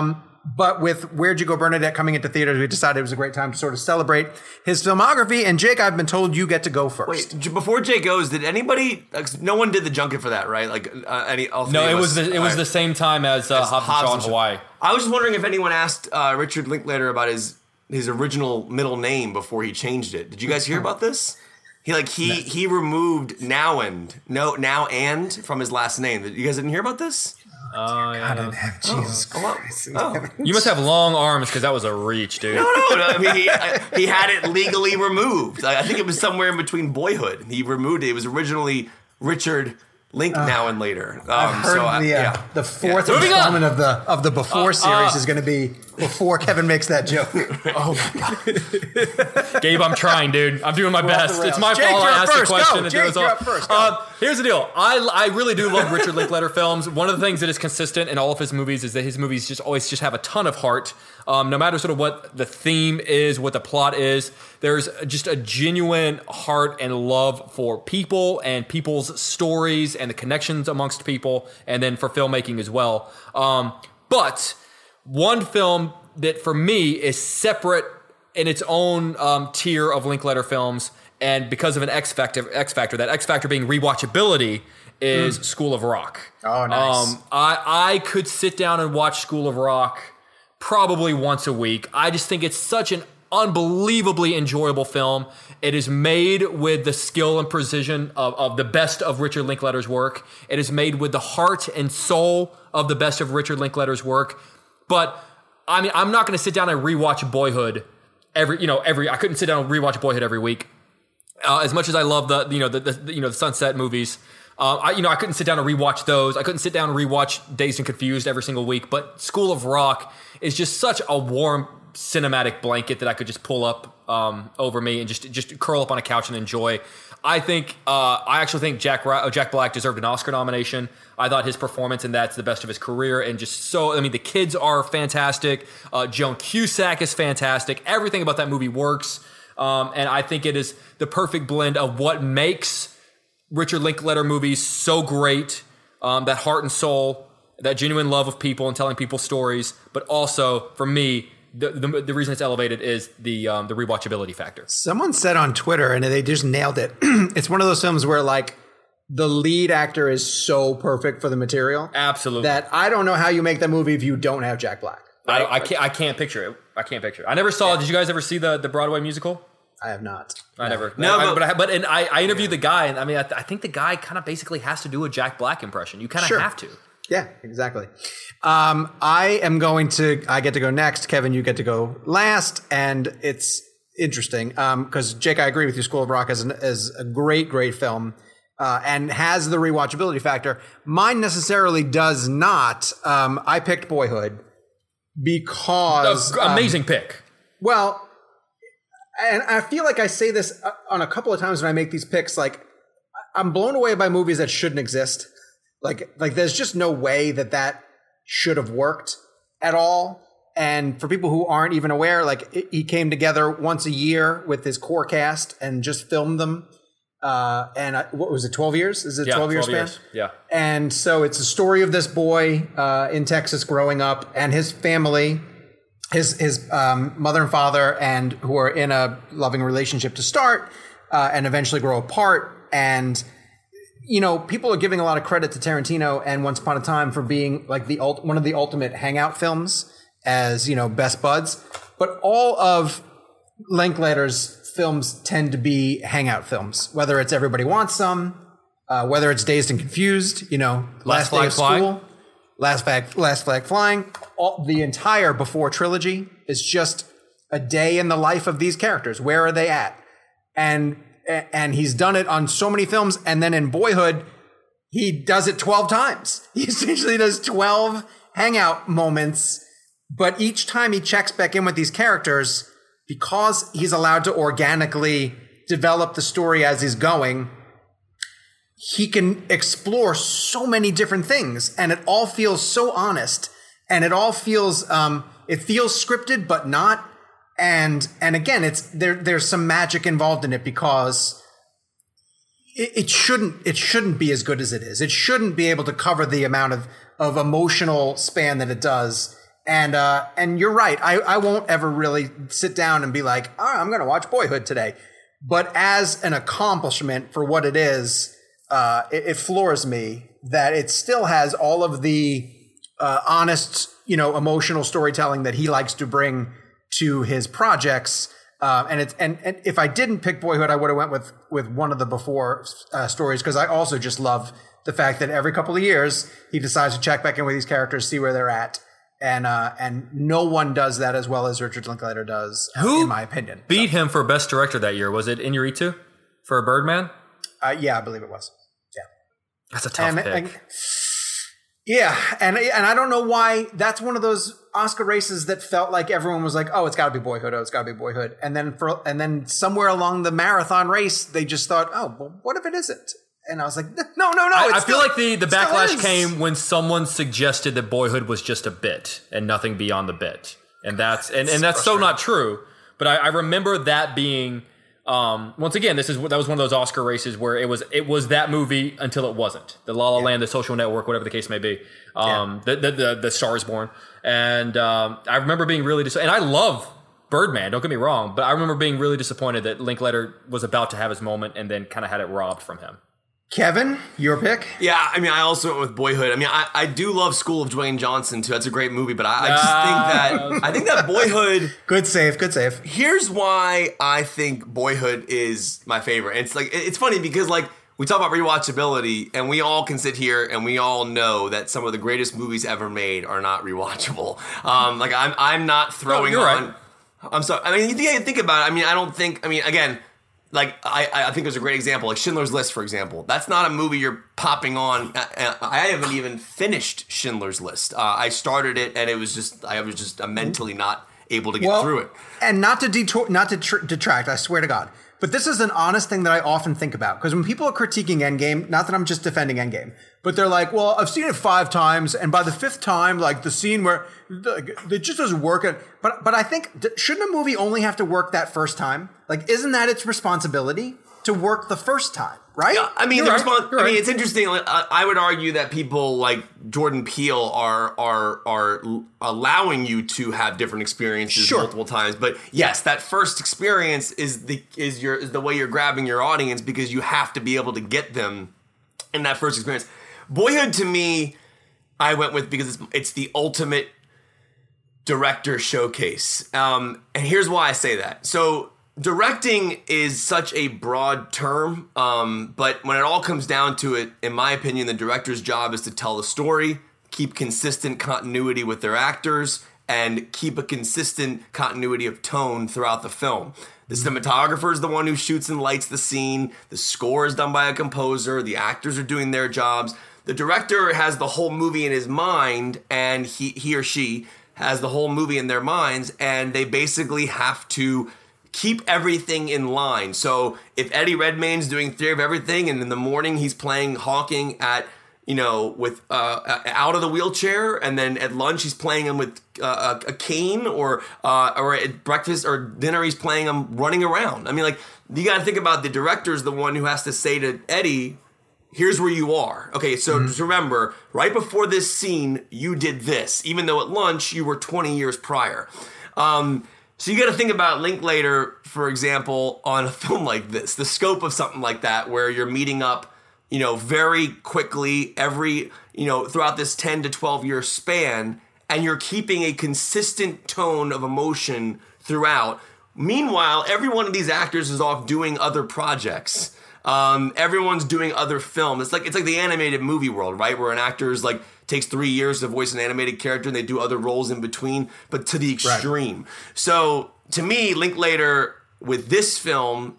But with Where'd You Go, Bernadette coming into theaters, we decided it was a great time to sort of celebrate his filmography. And Jake, I've been told you get to go first. Wait, before Jake goes, did anybody? No one did the junket for that, right? Like No, it was the same time as Hobbs and Shaw in Hawaii. I was just wondering if anyone asked Richard Linklater about his original middle name before he changed it. Did you guys hear about this? He removed now and from his last name. You guys didn't hear about this? Oh, yeah. I don't have Jesus Christ. You must have long arms because that was a reach, dude. No. I mean, he had it legally removed. I think it was somewhere in between Boyhood. He removed it. It was originally Richard Link Now and Later. I've heard the fourth installment of the Before series is going to be before Kevin makes that joke. Oh my God, Gabe, I'm trying, dude. I'm doing my best. It's my fault. I asked the question and Jake, you're up first. Go. Here's the deal. I really do love Richard Linklater films. One of the things that is consistent in all of his movies is that his movies just always have a ton of heart. No matter sort of what the theme is, what the plot is, there's just a genuine heart and love for people and people's stories and the connections amongst people, and then for filmmaking as well. But one film that for me is separate in its own tier of Linklater films, and because of an X factor, that X factor being rewatchability, is School of Rock. Oh, nice. I could sit down and watch School of Rock probably once a week. I just think it's such an unbelievably enjoyable film. It is made with the skill and precision of the best of Richard Linklater's work. It is made with the heart and soul of the best of Richard Linklater's work. But I mean, I'm not going to sit down and rewatch Boyhood I couldn't sit down and rewatch Boyhood every week. As much as I love the Sunset movies, I couldn't sit down and rewatch those. I couldn't sit down and rewatch Dazed and Confused every single week. But School of Rock is just such a warm cinematic blanket that I could just pull up over me and just curl up on a couch and enjoy. I actually think Jack Black deserved an Oscar nomination. I thought his performance in that's the best of his career, and the kids are fantastic. Joan Cusack is fantastic. Everything about that movie works, and I think it is the perfect blend of what makes Richard Linklater movies so great, that heart and soul, that genuine love of people and telling people stories, but also, for me, the reason it's elevated is the rewatchability factor. Someone said on Twitter, and they just nailed it. It's one of those films where like the lead actor is so perfect for the material. Absolutely. That I don't know how you make that movie if you don't have Jack Black. Right? I can't picture it. I never saw. Did you guys ever see the Broadway musical? I have not. I never. No, but I interviewed the guy, and I mean, I think the guy kind of basically has to do a Jack Black impression. You kind of have to. Yeah, exactly. I get to go next. Kevin, you get to go last. And it's interesting because, Jake, I agree with you. School of Rock is a great, great film and has the rewatchability factor. Mine necessarily does not. I picked Boyhood because... Amazing pick. Well, and I feel like I say this on a couple of times when I make these picks, like I'm blown away by movies that shouldn't exist. Like there's just no way that should have worked at all. And for people who aren't even aware, he came together once a year with his core cast and just filmed them. And what was it, 12 years? Is it 12 years span? Yeah. And so it's a story of this boy in Texas growing up and his family, his mother and father, and who are in a loving relationship to start and eventually grow apart. And people are giving a lot of credit to Tarantino and Once Upon a Time for being like one of the ultimate hangout films as, best buds. But all of Linklater's films tend to be hangout films, whether it's Everybody Wants Some, whether it's Dazed and Confused, Last Day of School, Last Flag Flying. The entire Before trilogy is just a day in the life of these characters. Where are they at? And he's done it on so many films. And then in Boyhood, he does it 12 times. He essentially does 12 hangout moments. But each time he checks back in with these characters, because he's allowed to organically develop the story as he's going, he can explore so many different things, and it all feels so honest, and it all feels it feels scripted but not. And again, it's there's some magic involved in it because it shouldn't be as good as it is. It shouldn't be able to cover the amount of emotional span that it does. And you're right. I won't ever really sit down and be like, all right, I'm going to watch Boyhood today. But as an accomplishment for what it is, it floors me that it still has all of the honest, emotional storytelling that he likes to bring to his projects. And if I didn't pick Boyhood, I would have went with one of the before stories, because I also just love the fact that every couple of years he decides to check back in with these characters, see where they're at. And no one does that as well as Richard Linklater does, in my opinion. Beat him for Best Director that year? Was it Iñárritu for Birdman? Yeah, I believe it was. Yeah, that's a tough pick. And I don't know why. That's one of those Oscar races that felt like everyone was like, "Oh, it's got to be Boyhood. Oh, it's got to be Boyhood." And then somewhere along the marathon race, they just thought, "Oh, well, what if it isn't?" And I was like, no. I feel like the backlash came when someone suggested that Boyhood was just a bit and nothing beyond the bit. And that's so not true. But I remember that being, once again, that was one of those Oscar races where it was that movie until it wasn't. The La La Land, The Social Network, whatever the case may be. The Star is Born. And I remember being really disappointed. And I love Birdman, don't get me wrong, but I remember being really disappointed that Linklater was about to have his moment and then kind of had it robbed from him. Kevin, your pick? Yeah, I also went with Boyhood. I do love School of Dwayne Johnson too. That's a great movie, but I think that Boyhood. Good save. Here's why I think Boyhood is my favorite. It's funny because we talk about rewatchability, and we all can sit here and we all know that some of the greatest movies ever made are not rewatchable. I'm not throwing on. Right. I'm sorry. You think about it. I don't think. Again. I think there's a great example, like Schindler's List, for example. That's not a movie you're popping on. I haven't even finished Schindler's List. I started it, and I was just mentally not able to get through it. And not to detract, I swear to God. But this is an honest thing that I often think about. Because when people are critiquing Endgame, not that I'm just defending Endgame, but they're like, well, I've seen it 5 times, and by the 5th time, the scene where it just doesn't work. But I think, shouldn't a movie only have to work that first time? Isn't that its responsibility to work the first time, right? Yeah, it's interesting. I would argue that people like Jordan Peele are allowing you to have different experiences multiple times. But yes, that first experience is the way you're grabbing your audience, because you have to be able to get them in that first experience. Boyhood, to me, I went with because it's the ultimate director showcase. And here's why I say that. So directing is such a broad term, but when it all comes down to it, in my opinion, the director's job is to tell the story, keep consistent continuity with their actors, and keep a consistent continuity of tone throughout the film. The cinematographer is the one who shoots and lights the scene. The score is done by a composer. The actors are doing their jobs. The director has the whole movie in his mind, and he or she has the whole movie in their minds, and they basically have to keep everything in line. So if Eddie Redmayne's doing Theory of Everything, and in the morning he's playing Hawking at with out of the wheelchair, and then at lunch he's playing him with a cane, or at breakfast or dinner he's playing him running around. You got to think about the director's the one who has to say to Eddie, here's where you are. Okay, so just remember, right before this scene, you did this, even though at lunch you were 20 years prior. So you got to think about Linklater, for example, on a film like this, the scope of something like that, where you're meeting up, very quickly throughout this 10 to 12 year span, and you're keeping a consistent tone of emotion throughout. Meanwhile, every one of these actors is off doing other projects. Everyone's doing other film. It's like the animated movie world, right? Where an actor's takes 3 years to voice an animated character, and they do other roles in between, but to the extreme. Right. So to me, Linklater with this film,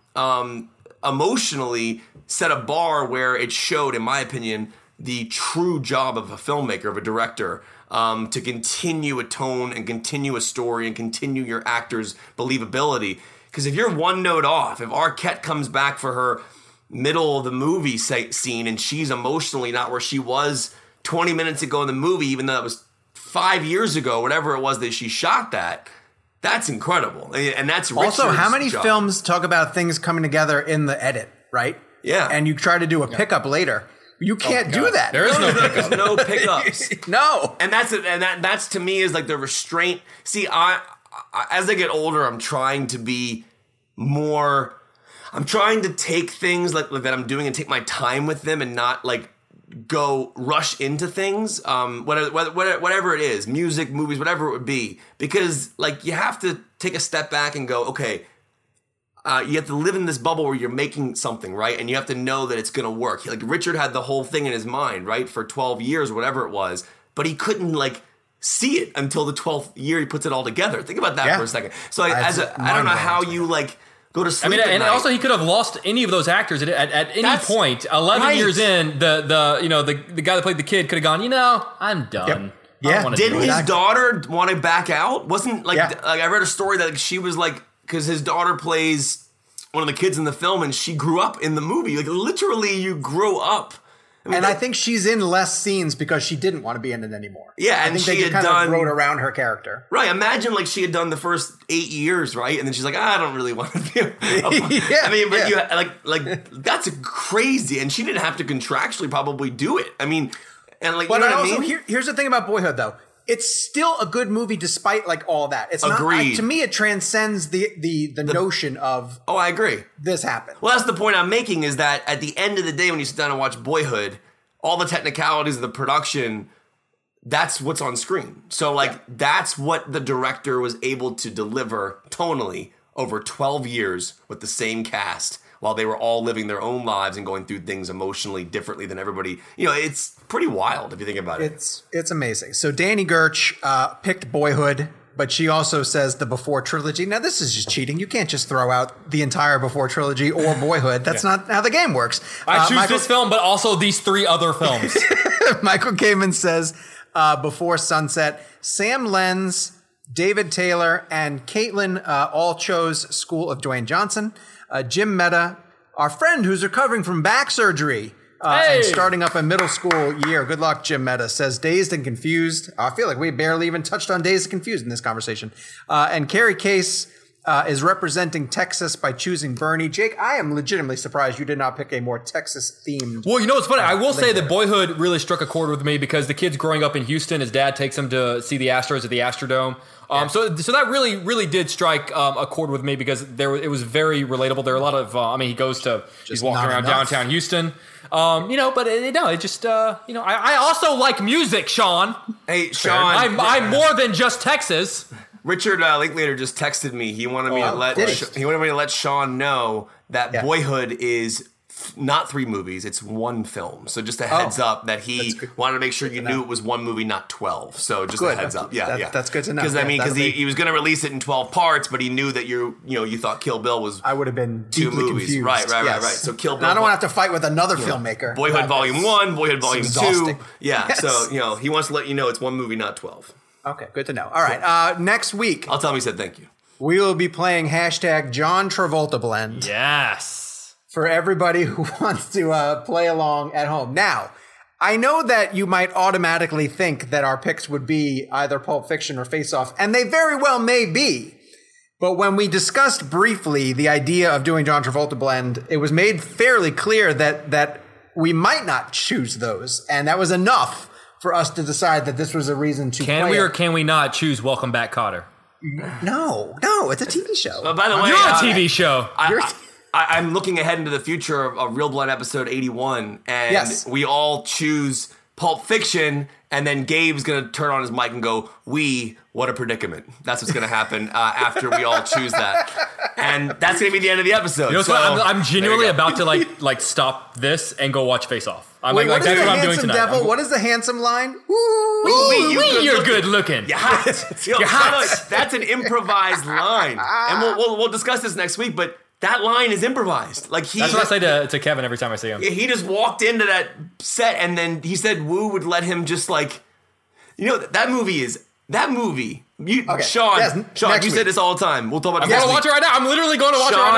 emotionally set a bar where it showed, in my opinion, the true job of a filmmaker, of a director, to continue a tone and continue a story and continue your actor's believability. Because if you're one note off, if Arquette comes back for her middle of the movie scene, and she's emotionally not where she was 20 minutes ago in the movie, even though that was 5 years ago, whatever it was that she shot that. That's incredible. And that's Richard's Also, how many job. films talk about things coming together in the edit, right? Yeah. And you try to do a pickup later. You can't do that. There is no pickup. There's no pickups. No. And that's to me is like the restraint. See, I as I get older, I'm trying to be more. I'm trying to take things like that I'm doing and take my time with them and not like go rush into things. Whatever it is, music, movies, whatever it would be, because like you have to take a step back and go, okay. You have to live in this bubble where you're making something, right? And you have to know that it's going to work. Like Richard had the whole thing in his mind, right? For 12 years or whatever it was. But he couldn't like see it until the 12th year he puts it all together. Think about that for a second. So like, I don't know how you like go to sleep at and night. also he could have lost any of those actors at any point. 11 years in, the guy that played the kid could have gone, I'm done. Yep. I don't wanna do Didn't it. his daughter want to back out? Wasn't like, like I read a story that like, she was like, because his daughter plays one of the kids in the film and she grew up in the movie. Like literally you grow up. I think she's in less scenes because she didn't want to be in it anymore. Yeah, I and think she they had kind done of wrote around her character. Right. Imagine like she had done the first 8 years, right? And then she's like, I don't really want to be. You like that's crazy. And she didn't have to contractually probably do it. I mean, and like, But you know what I also, mean? here's the thing about Boyhood, though. It's still a good movie despite like all that. It's Agreed. not to me. It transcends the notion of Oh, I agree. this happened. Well, that's the point I'm making is that at the end of the day, when you sit down and watch Boyhood, all the technicalities of the production, that's what's on screen. So like that's what the director was able to deliver tonally over 12 years with the same cast while they were all living their own lives and going through things emotionally differently than everybody. It's pretty wild if you think about it. It's amazing. So Danny Gertch picked Boyhood, but she also says the Before trilogy. Now this is just cheating. You can't just throw out the entire Before trilogy or Boyhood. That's not how the game works. I choose this film, but also these 3 other films. Michael Kamen says Before Sunset. Sam Lenz, David Taylor, and Caitlin all chose School of Dwayne Johnson. Jim Mehta, our friend who's recovering from back surgery and starting up a middle school year. Good luck, Jim Mehta, says Dazed and Confused. I feel like we barely even touched on Dazed and Confused in this conversation. And Carrie Case is representing Texas by choosing Bernie. Jake, I am legitimately surprised you did not pick a more Texas-themed. Well, what's funny? I will say that Boyhood really struck a chord with me because the kid's growing up in Houston. His dad takes him to see the Astros at the Astrodome. So that really, really did strike a chord with me because it was very relatable. There are a lot of, he's walking around downtown Houston, but it just, I also like music, Sean. Hey, Sean. I'm more than just Texas. Richard Linklater just texted me. He wanted me to let Sean know that Boyhood is not 3 movies. It's 1 film. So just a heads up that he wanted to make sure you knew it was 1 movie, not 12. So just a heads up. That's good to know. Because he was going to release it in 12 parts, but he knew that you thought Kill Bill was. I would have been 2 deeply movies. confused. Right. So Kill Bill. Now, I don't want to have to fight with another filmmaker. Boyhood Volume 1, Boyhood Volume 2. exhausting. Yeah. Yes. So he wants to let you know it's 1 movie, not 12. Okay, good to know. All right, next week I'll tell him he said thank you. we will be playing hashtag John Travolta Blend Yes. for everybody who wants to play along at home. Now, I know that you might automatically think that our picks would be either Pulp Fiction or Face Off, and they very well may be. But when we discussed briefly the idea of doing John Travolta Blend, it was made fairly clear that we might not choose those, and that was enough for us to decide that this was a reason to Can play we it. or can we not choose Welcome Back, Kotter? No, it's a TV show. By the way, You're a TV show. I'm looking ahead into the future of Real Blood episode 81, and Yes. we all choose Pulp Fiction, and then Gabe's going to turn on his mic and go, what a predicament. That's what's going to happen after we all choose that. And that's going to be the end of the episode. What's funny? I'm genuinely about to like stop this and go watch Face Off. I'm Wait, like what is that's the what I'm doing handsome tonight. devil? What is the handsome line? You're good looking. You're hot. You're hot. That's an improvised line. And we'll discuss this next week, but that line is improvised. Like That's what I say to Kevin every time I see him. He just walked into that set, and then he said Wu would let him just like, that movie. Okay. Sean, Yes, Sean, next you week. said this all the time. We'll talk about I'm it going next to watch week. it right now. I'm literally going to watch it right now.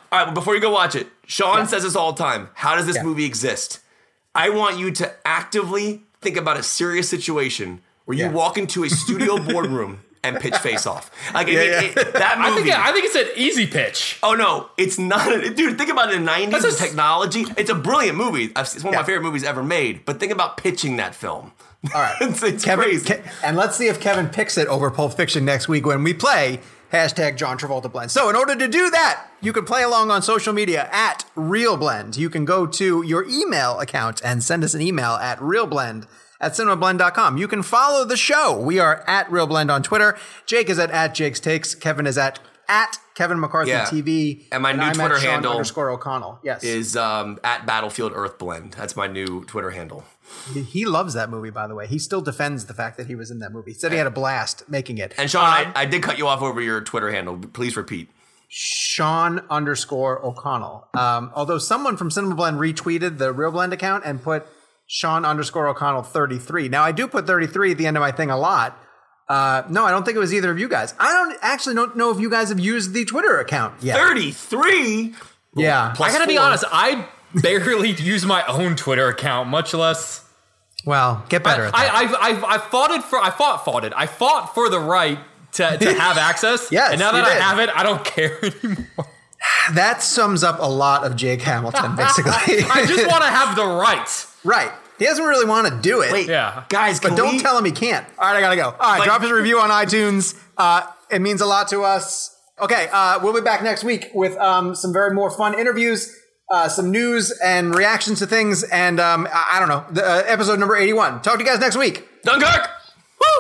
All right, well, before you go watch it, Sean says this all the time. How does this movie exist? I want you to actively think about a serious situation where you walk into a studio boardroom and pitch Face Off. Like that movie. I think it's an easy pitch. Oh no, it's not. Dude, think about it in the 90s, the technology. It's a brilliant movie. It's one of my favorite movies ever made. But think about pitching that film. All right. it's Kevin, crazy. And let's see if Kevin picks it over Pulp Fiction next week when we play John Travolta Blend. So in order to do that, you can play along on social media at RealBlend. You can go to your email account and send us an email at realblend@cinemablend.com. You can follow the show. We are at RealBlend on Twitter. Jake is at Jake's Takes. Kevin is at Kevin McCarthy TV. And my new Twitter handle _O'Connell. Yes. Is at Battlefield Earth Blend. That's my new Twitter handle. He loves that movie, by the way. He still defends the fact that he was in that movie. He said he had a blast making it. And Sean, I did cut you off over your Twitter handle. Please repeat. Sean _O'Connell. Although someone from Cinema Blend retweeted the Real Blend account and put Sean _O'Connell 33. Now I do put 33 at the end of my thing a lot. No, I don't think it was either of you guys. I don't know if you guys have used the Twitter account yet. 33? Yeah. I gotta be honest, I barely use my own Twitter account, much less. Well, get better at that. I fought for the right to have access. Yes, and now that I have it, I don't care anymore. That sums up a lot of Jake Hamilton, basically. I just want to have the right. Right. He doesn't really want to do it. Wait, guys, but don't tell him he can't. All right, I gotta go. All right, drop his review on iTunes. It means a lot to us. Okay, we'll be back next week with some very more fun interviews, some news and reactions to things, and I don't know, episode number 81. Talk to you guys next week. Dunkirk! Woo!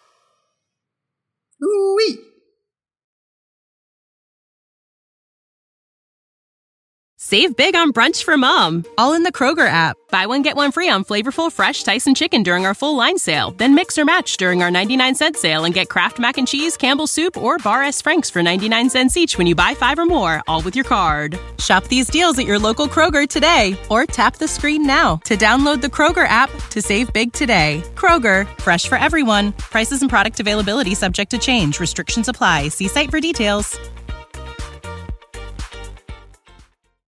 Woo-wee. Save big on brunch for mom, all in the Kroger app. Buy one, get one free on flavorful, fresh Tyson chicken during our full line sale. Then mix or match during our 99-cent sale and get Kraft Mac and Cheese, Campbell's Soup, or Bar S. Frank's for 99 cents each when you buy 5 or more, all with your card. Shop these deals at your local Kroger today, or tap the screen now to download the Kroger app to save big today. Kroger, fresh for everyone. Prices and product availability subject to change. Restrictions apply. See site for details.